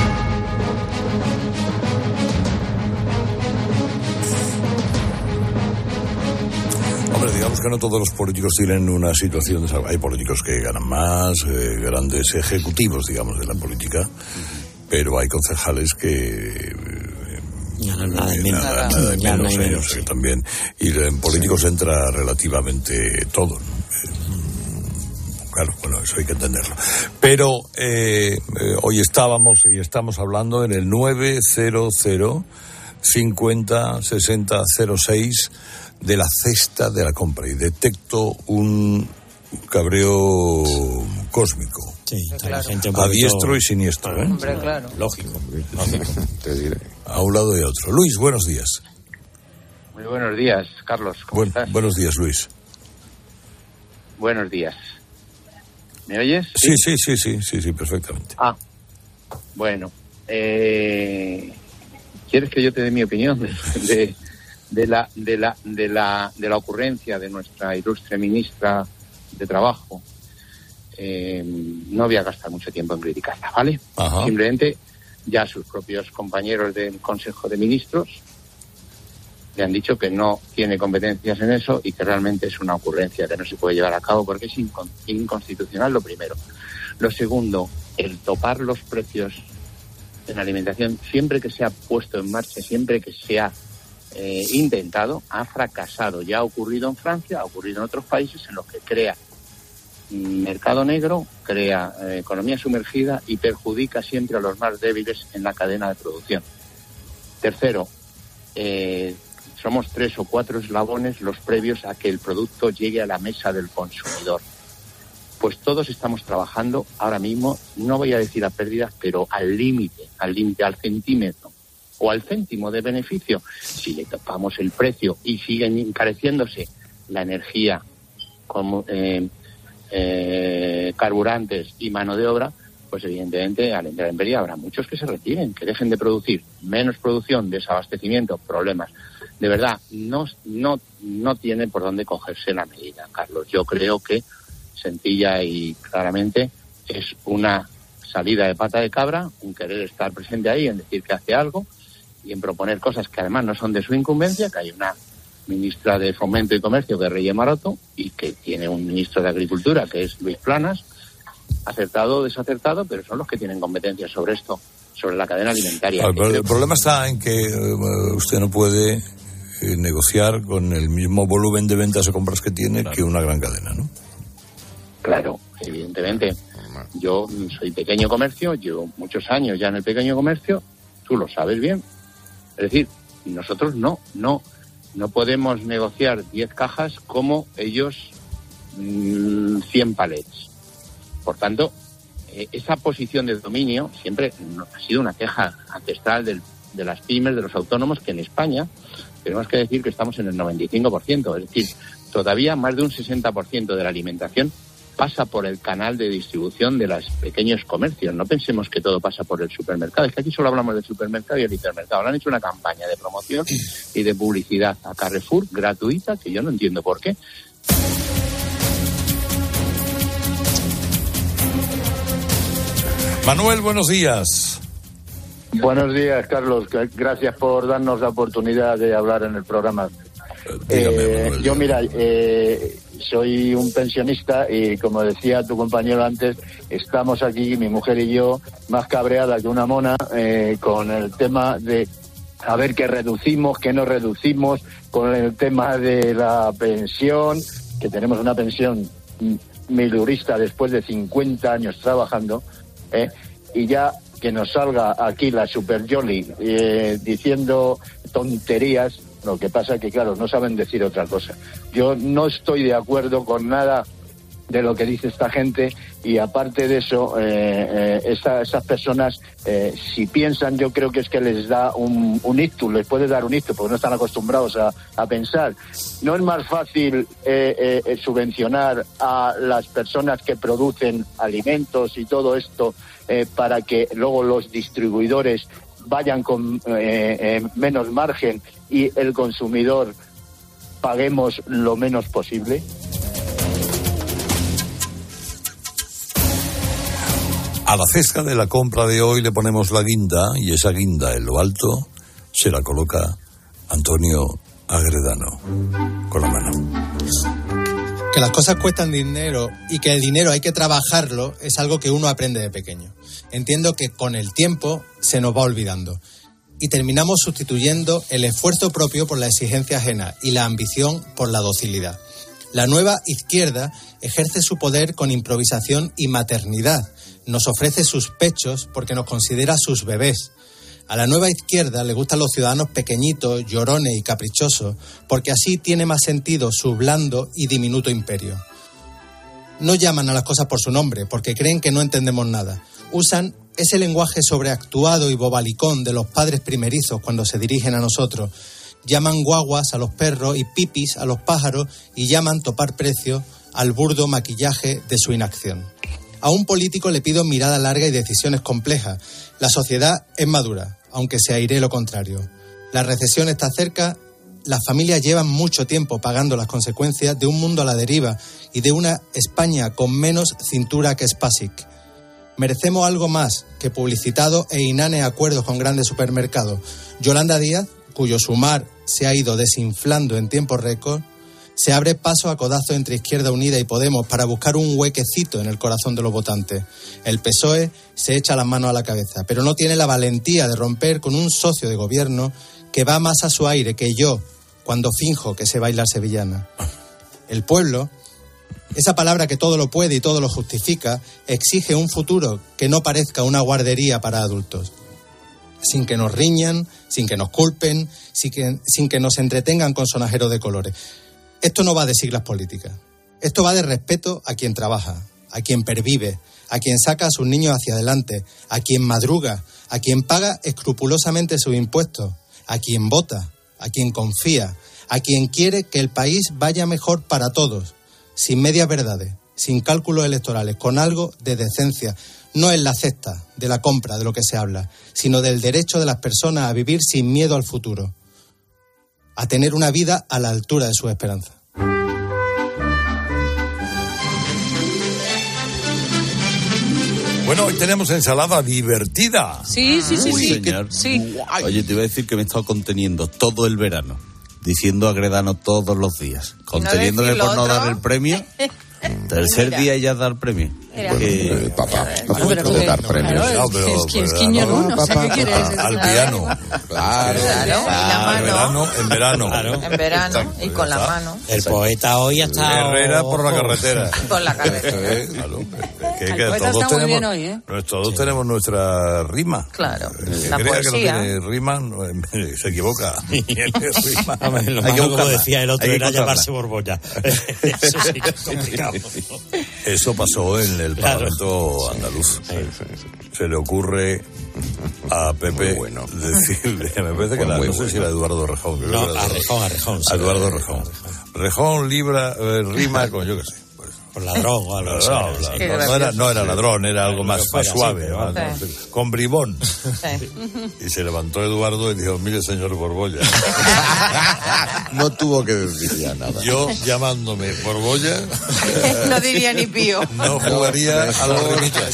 Hombre, digamos que no todos los políticos tienen una situación de salud. Hay políticos que ganan más, eh, grandes ejecutivos, digamos, de la política, pero hay concejales que eh, ganan nada, eh, menos, nada, nada, ya menos, no hay eh, menos. o sea, también. Y en políticos sí entra relativamente todo, ¿no? Claro, bueno, eso hay que entenderlo. Pero eh, eh, hoy estábamos y estamos hablando en el nueve cero cero cincuenta sesenta cero seis de la cesta de la compra, y detecto un cabreo cósmico. Sí, claro. Gente a diestro y siniestro, ¿eh? Hombre, claro. Lógico, lógico. Te diré. A un lado y a otro. Luis, buenos días. Muy buenos días, Carlos. ¿Cómo Buen, estás? Buenos días, Luis. Buenos días. ¿Me oyes? Sí, sí, sí, sí, sí, sí, perfectamente. Ah, bueno. Eh, ¿Quieres que yo te dé mi opinión de, de, de la de la de la de la ocurrencia de nuestra ilustre ministra de Trabajo? Eh, no voy a gastar mucho tiempo en criticarla, ¿vale? Ajá. Simplemente ya sus propios compañeros del Consejo de Ministros le han dicho que no tiene competencias en eso y que realmente es una ocurrencia que no se puede llevar a cabo porque es incon- inconstitucional, lo primero. Lo segundo, el topar los precios en la alimentación, siempre que se ha puesto en marcha, siempre que se ha eh, intentado, ha fracasado. Ya ha ocurrido en Francia, ha ocurrido en otros países en los que crea mercado negro, crea eh, economía sumergida y perjudica siempre a los más débiles en la cadena de producción. Tercero, eh, somos tres o cuatro eslabones los previos a que el producto llegue a la mesa del consumidor. Pues todos estamos trabajando ahora mismo, no voy a decir a pérdidas, pero al límite, al límite, al centímetro o al céntimo de beneficio. Si le topamos el precio y siguen encareciéndose la energía, como, eh, eh, carburantes y mano de obra, pues evidentemente al entrar en pérdida habrá muchos que se retiren, que dejen de producir, menos producción, desabastecimiento, problemas. De verdad, no, no, no tiene por dónde cogerse la medida, Carlos. Yo creo que sencilla y claramente es una salida de pata de cabra, un querer estar presente ahí, en decir que hace algo y en proponer cosas que además no son de su incumbencia, que hay una ministra de Fomento y Comercio que es Reyes Maroto y que tiene un ministro de Agricultura que es Luis Planas, acertado o desacertado, pero son los que tienen competencias sobre esto, sobre la cadena alimentaria. El, el, el problema está en que uh, usted no puede eh, negociar con el mismo volumen de ventas o compras que tiene claro. que una gran cadena, ¿no? Claro, evidentemente. Yo soy pequeño comercio, llevo muchos años ya en el pequeño comercio, tú lo sabes bien. Es decir, nosotros no, no, no podemos negociar diez cajas como ellos mmm, cien palets. Por tanto, eh, esa posición de dominio siempre ha sido una queja ancestral del, de las pymes, de los autónomos, que en España tenemos que decir que estamos en el noventa y cinco por ciento. Es decir, todavía más de un sesenta por ciento de la alimentación pasa por el canal de distribución de los pequeños comercios. No pensemos que todo pasa por el supermercado. Es que aquí solo hablamos del supermercado y el hipermercado. Le han hecho una campaña de promoción y de publicidad a Carrefour gratuita, que yo no entiendo por qué. Manuel, buenos días. Buenos días, Carlos. Gracias por darnos la oportunidad de hablar en el programa. Dígame, eh, Manuel, yo, mira, eh, soy un pensionista y, como decía tu compañero antes, estamos aquí, mi mujer y yo, más cabreadas que una mona eh, con el tema de a ver qué reducimos, qué no reducimos, con el tema de la pensión, que tenemos una pensión milurista después de cincuenta años trabajando, eh, y ya que nos salga aquí la Super Jolly eh, diciendo tonterías. Lo que pasa es que, claro, no saben decir otra cosa. Yo no estoy de acuerdo con nada de lo que dice esta gente y, aparte de eso, eh, eh, esta, estas personas, eh, si piensan, yo creo que es que les da un, un ictus, les puede dar un ictus porque no están acostumbrados a, a pensar. ¿No es más fácil eh, eh, subvencionar a las personas que producen alimentos y todo esto eh, para que luego los distribuidores vayan con eh, eh, menos margen y el consumidor paguemos lo menos posible? A la cesta de la compra de hoy le ponemos la guinda, y esa guinda en lo alto se la coloca Antonio Agredano con la mano. Que las cosas cuestan dinero y que el dinero hay que trabajarlo es algo que uno aprende de pequeño. Entiendo que con el tiempo se nos va olvidando y terminamos sustituyendo el esfuerzo propio por la exigencia ajena y la ambición por la docilidad. La nueva izquierda ejerce su poder con improvisación y maternidad. Nos ofrece sus pechos porque nos considera sus bebés. A la nueva izquierda le gustan los ciudadanos pequeñitos, llorones y caprichosos, porque así tiene más sentido su blando y diminuto imperio. No llaman a las cosas por su nombre, porque creen que no entendemos nada. Usan ese lenguaje sobreactuado y bobalicón de los padres primerizos cuando se dirigen a nosotros. Llaman guaguas a los perros y pipis a los pájaros y llaman topar precio al burdo maquillaje de su inacción. A un político le pido mirada larga y decisiones complejas. La sociedad es madura, aunque se airee lo contrario. La recesión está cerca, las familias llevan mucho tiempo pagando las consecuencias de un mundo a la deriva y de una España con menos cintura que Spasic. Merecemos algo más que publicitados e inanes acuerdos con grandes supermercados. Yolanda Díaz, cuyo sumar se ha ido desinflando en tiempo récord, se abre paso a codazo entre Izquierda Unida y Podemos para buscar un huequecito en el corazón de los votantes. El P S O E se echa las manos a la cabeza, pero no tiene la valentía de romper con un socio de gobierno que va más a su aire que yo cuando finjo que sé bailar sevillana. El pueblo, esa palabra que todo lo puede y todo lo justifica, exige un futuro que no parezca una guardería para adultos. Sin que nos riñan, sin que nos culpen, sin que, sin que nos entretengan con sonajeros de colores. Esto no va de siglas políticas. Esto va de respeto a quien trabaja, a quien pervive, a quien saca a sus niños hacia adelante, a quien madruga, a quien paga escrupulosamente sus impuestos, a quien vota, a quien confía, a quien quiere que el país vaya mejor para todos, sin medias verdades, sin cálculos electorales, con algo de decencia. No es la cesta de la compra de lo que se habla, sino del derecho de las personas a vivir sin miedo al futuro, a tener una vida a la altura de sus esperanzas. Bueno, hoy tenemos ensalada divertida. Sí, sí, sí, Uy, sí. señor. Sí. Oye, te iba a decir que me he estado conteniendo todo el verano, diciendo a Gredano todos los días, conteniéndome por no dar el premio. Tercer Mira. día ya dar premio. Mira. Eh, papá, no puede dar premios. No, pero, Es que es pero, quiñón no, uno, ¿qué quieres? al piano. Claro, Claro, y la mano. En verano, en verano. En verano y con la mano. El poeta hoy ha estado... Herrera por la carretera. Por la carretera. Claro, que, El que poeta todos está muy tenemos, bien hoy, ¿eh? nues- todos tenemos nuestra rima. Claro, El que la crea que no poesía. tiene rima no, eh, se equivoca. Tiene rima. Hombre, lo Hay que malo, como buscarla. decía el otro, Hay que era encontrarla. llamarse Borbolla. Eso sí que es complicado. Eso pasó en el Claro. Parlamento andaluz. Se le ocurre a Pepe decirle, me parece que la, no sé si era Eduardo Rejón. creo No, que era a Eduardo- Rejón, a Rejón. sí. a Eduardo Rejón. Rejón libra, eh, rima con, yo qué sé. Pues, Con ladrón o algo no, así. no, sí. no, no era, no era ladrón, era algo Lo más, que fuera, más suave. sí, más- pero- no, con bribón. Sí. Y se levantó Eduardo y dijo, mire señor Borbolla, No tuvo que decir ya nada. yo llamándome Borbolla No diría ni pío. no jugaría a las rimitas.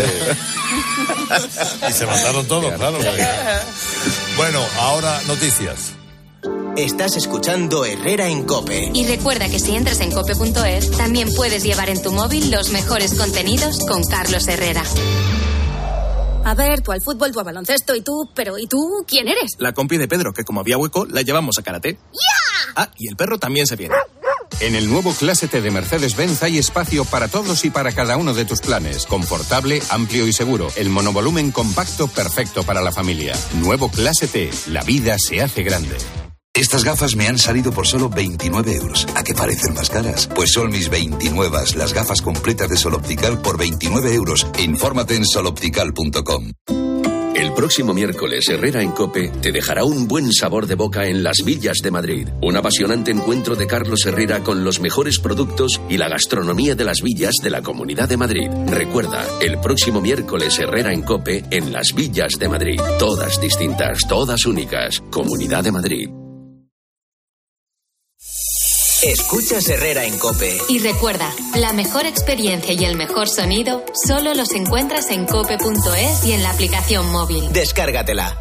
Y se mataron todos, claro. Bueno, ahora noticias. Estás escuchando Herrera en COPE. Y recuerda que si entras en cope punto es, también puedes llevar en tu móvil los mejores contenidos con Carlos Herrera. A ver, tú al fútbol, tú al baloncesto y tú, pero ¿y tú quién eres? La compi de Pedro, que como había hueco, la llevamos a karate. ¡Ya! Ah, y el perro también se viene. En el nuevo Clase T de Mercedes-Benz hay espacio para todos y para cada uno de tus planes. Confortable, amplio y seguro. El monovolumen compacto perfecto para la familia. Nuevo Clase T. La vida se hace grande. Estas gafas me han salido por solo veintinueve euros. ¿A qué parecen más caras? Pues son mis veintinuevas, las gafas completas de Sol Optical por veintinueve euros. Infórmate en sol optical punto com. El próximo miércoles, Herrera en COPE te dejará un buen sabor de boca en Las Villas de Madrid. Un apasionante encuentro de Carlos Herrera con los mejores productos y la gastronomía de las villas de la Comunidad de Madrid. Recuerda, el próximo miércoles, Herrera en COPE en Las Villas de Madrid. Todas distintas, todas únicas. Comunidad de Madrid. Escuchas Herrera en COPE. Y recuerda, la mejor experiencia y el mejor sonido solo los encuentras en cope punto es y en la aplicación móvil. Descárgatela.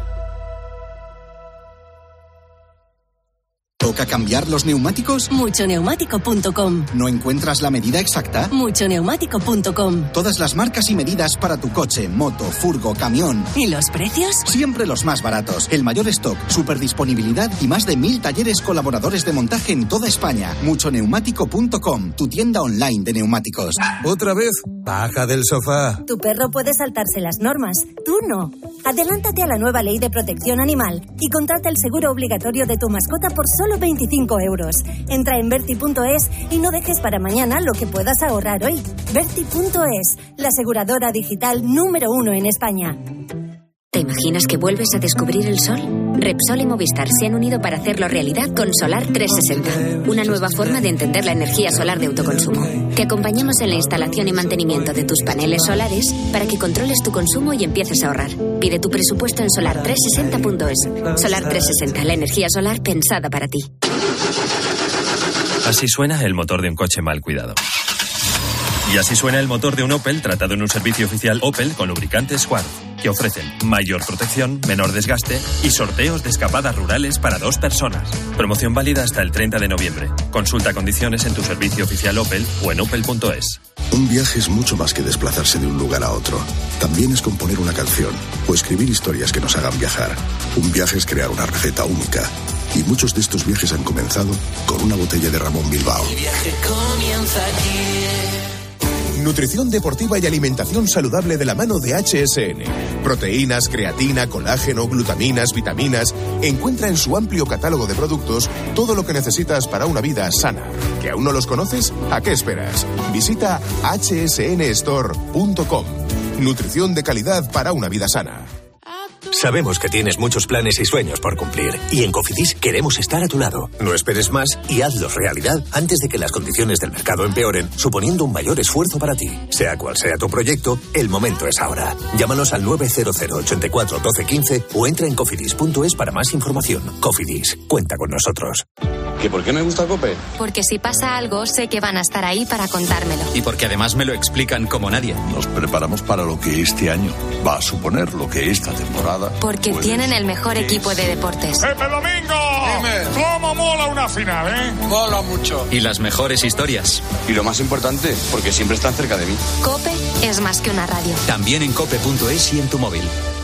¿Toca cambiar los neumáticos? mucho neumático punto com. ¿No encuentras la medida exacta? mucho neumático punto com. Todas las marcas y medidas para tu coche, moto, furgo, camión. ¿Y los precios? Siempre los más baratos. El mayor stock, super disponibilidad y más de mil talleres colaboradores de montaje en toda España. mucho neumático punto com, tu tienda online de neumáticos. ¿Otra vez? Baja del sofá. Tu perro puede saltarse las normas, tú no. Adelántate a la nueva ley de protección animal y contrata el seguro obligatorio de tu mascota por solo veinticinco euros. Entra en Berti punto es y no dejes para mañana lo que puedas ahorrar hoy. Berti punto es, la aseguradora digital número uno en España. ¿Te imaginas que vuelves a descubrir el sol? Repsol y Movistar se han unido para hacerlo realidad con Solar trescientos sesenta, una nueva forma de entender la energía solar de autoconsumo. Te acompañamos en la instalación y mantenimiento de tus paneles solares para que controles tu consumo y empieces a ahorrar. Pide tu presupuesto en solar trescientos sesenta punto es. Solar trescientos sesenta, la energía solar pensada para ti. Así suena el motor de un coche mal cuidado. Y así suena el motor de un Opel tratado en un servicio oficial Opel con lubricantes Squarth, que ofrecen mayor protección, menor desgaste y sorteos de escapadas rurales para dos personas. Promoción válida hasta el treinta de noviembre. Consulta condiciones en tu servicio oficial Opel o en opel punto es. Un viaje es mucho más que desplazarse de un lugar a otro. También es componer una canción o escribir historias que nos hagan viajar. Un viaje es crear una receta única. Y muchos de estos viajes han comenzado con una botella de Ramón Bilbao. El viaje comienza aquí. Nutrición deportiva y alimentación saludable de la mano de H S N. Proteínas, creatina, colágeno, glutaminas, vitaminas. Encuentra en su amplio catálogo de productos todo lo que necesitas para una vida sana. ¿Que aún no los conoces? ¿A qué esperas? Visita hache ese ene store punto com. Nutrición de calidad para una vida sana. Sabemos que tienes muchos planes y sueños por cumplir, y en Cofidis queremos estar a tu lado. No esperes más y hazlos realidad antes de que las condiciones del mercado empeoren, suponiendo un mayor esfuerzo para ti. Sea cual sea tu proyecto, el momento es ahora. Llámanos al nueve cero cero, ochenta y cuatro, doce, quince o entra en cofidis punto es para más información. Cofidis, cuenta con nosotros. ¿Que por qué me gusta COPE? Porque si pasa algo, sé que van a estar ahí para contármelo. Y porque además me lo explican como nadie. Nos preparamos para lo que este año va a suponer, lo que esta temporada... Porque puede... tienen el mejor equipo de deportes. ¡Pepe Domingo! Dime. ¿Cómo mola una final, eh? Mola mucho. Y las mejores historias. Y lo más importante, porque siempre están cerca de mí. COPE es más que una radio. También en cope punto es y en tu móvil.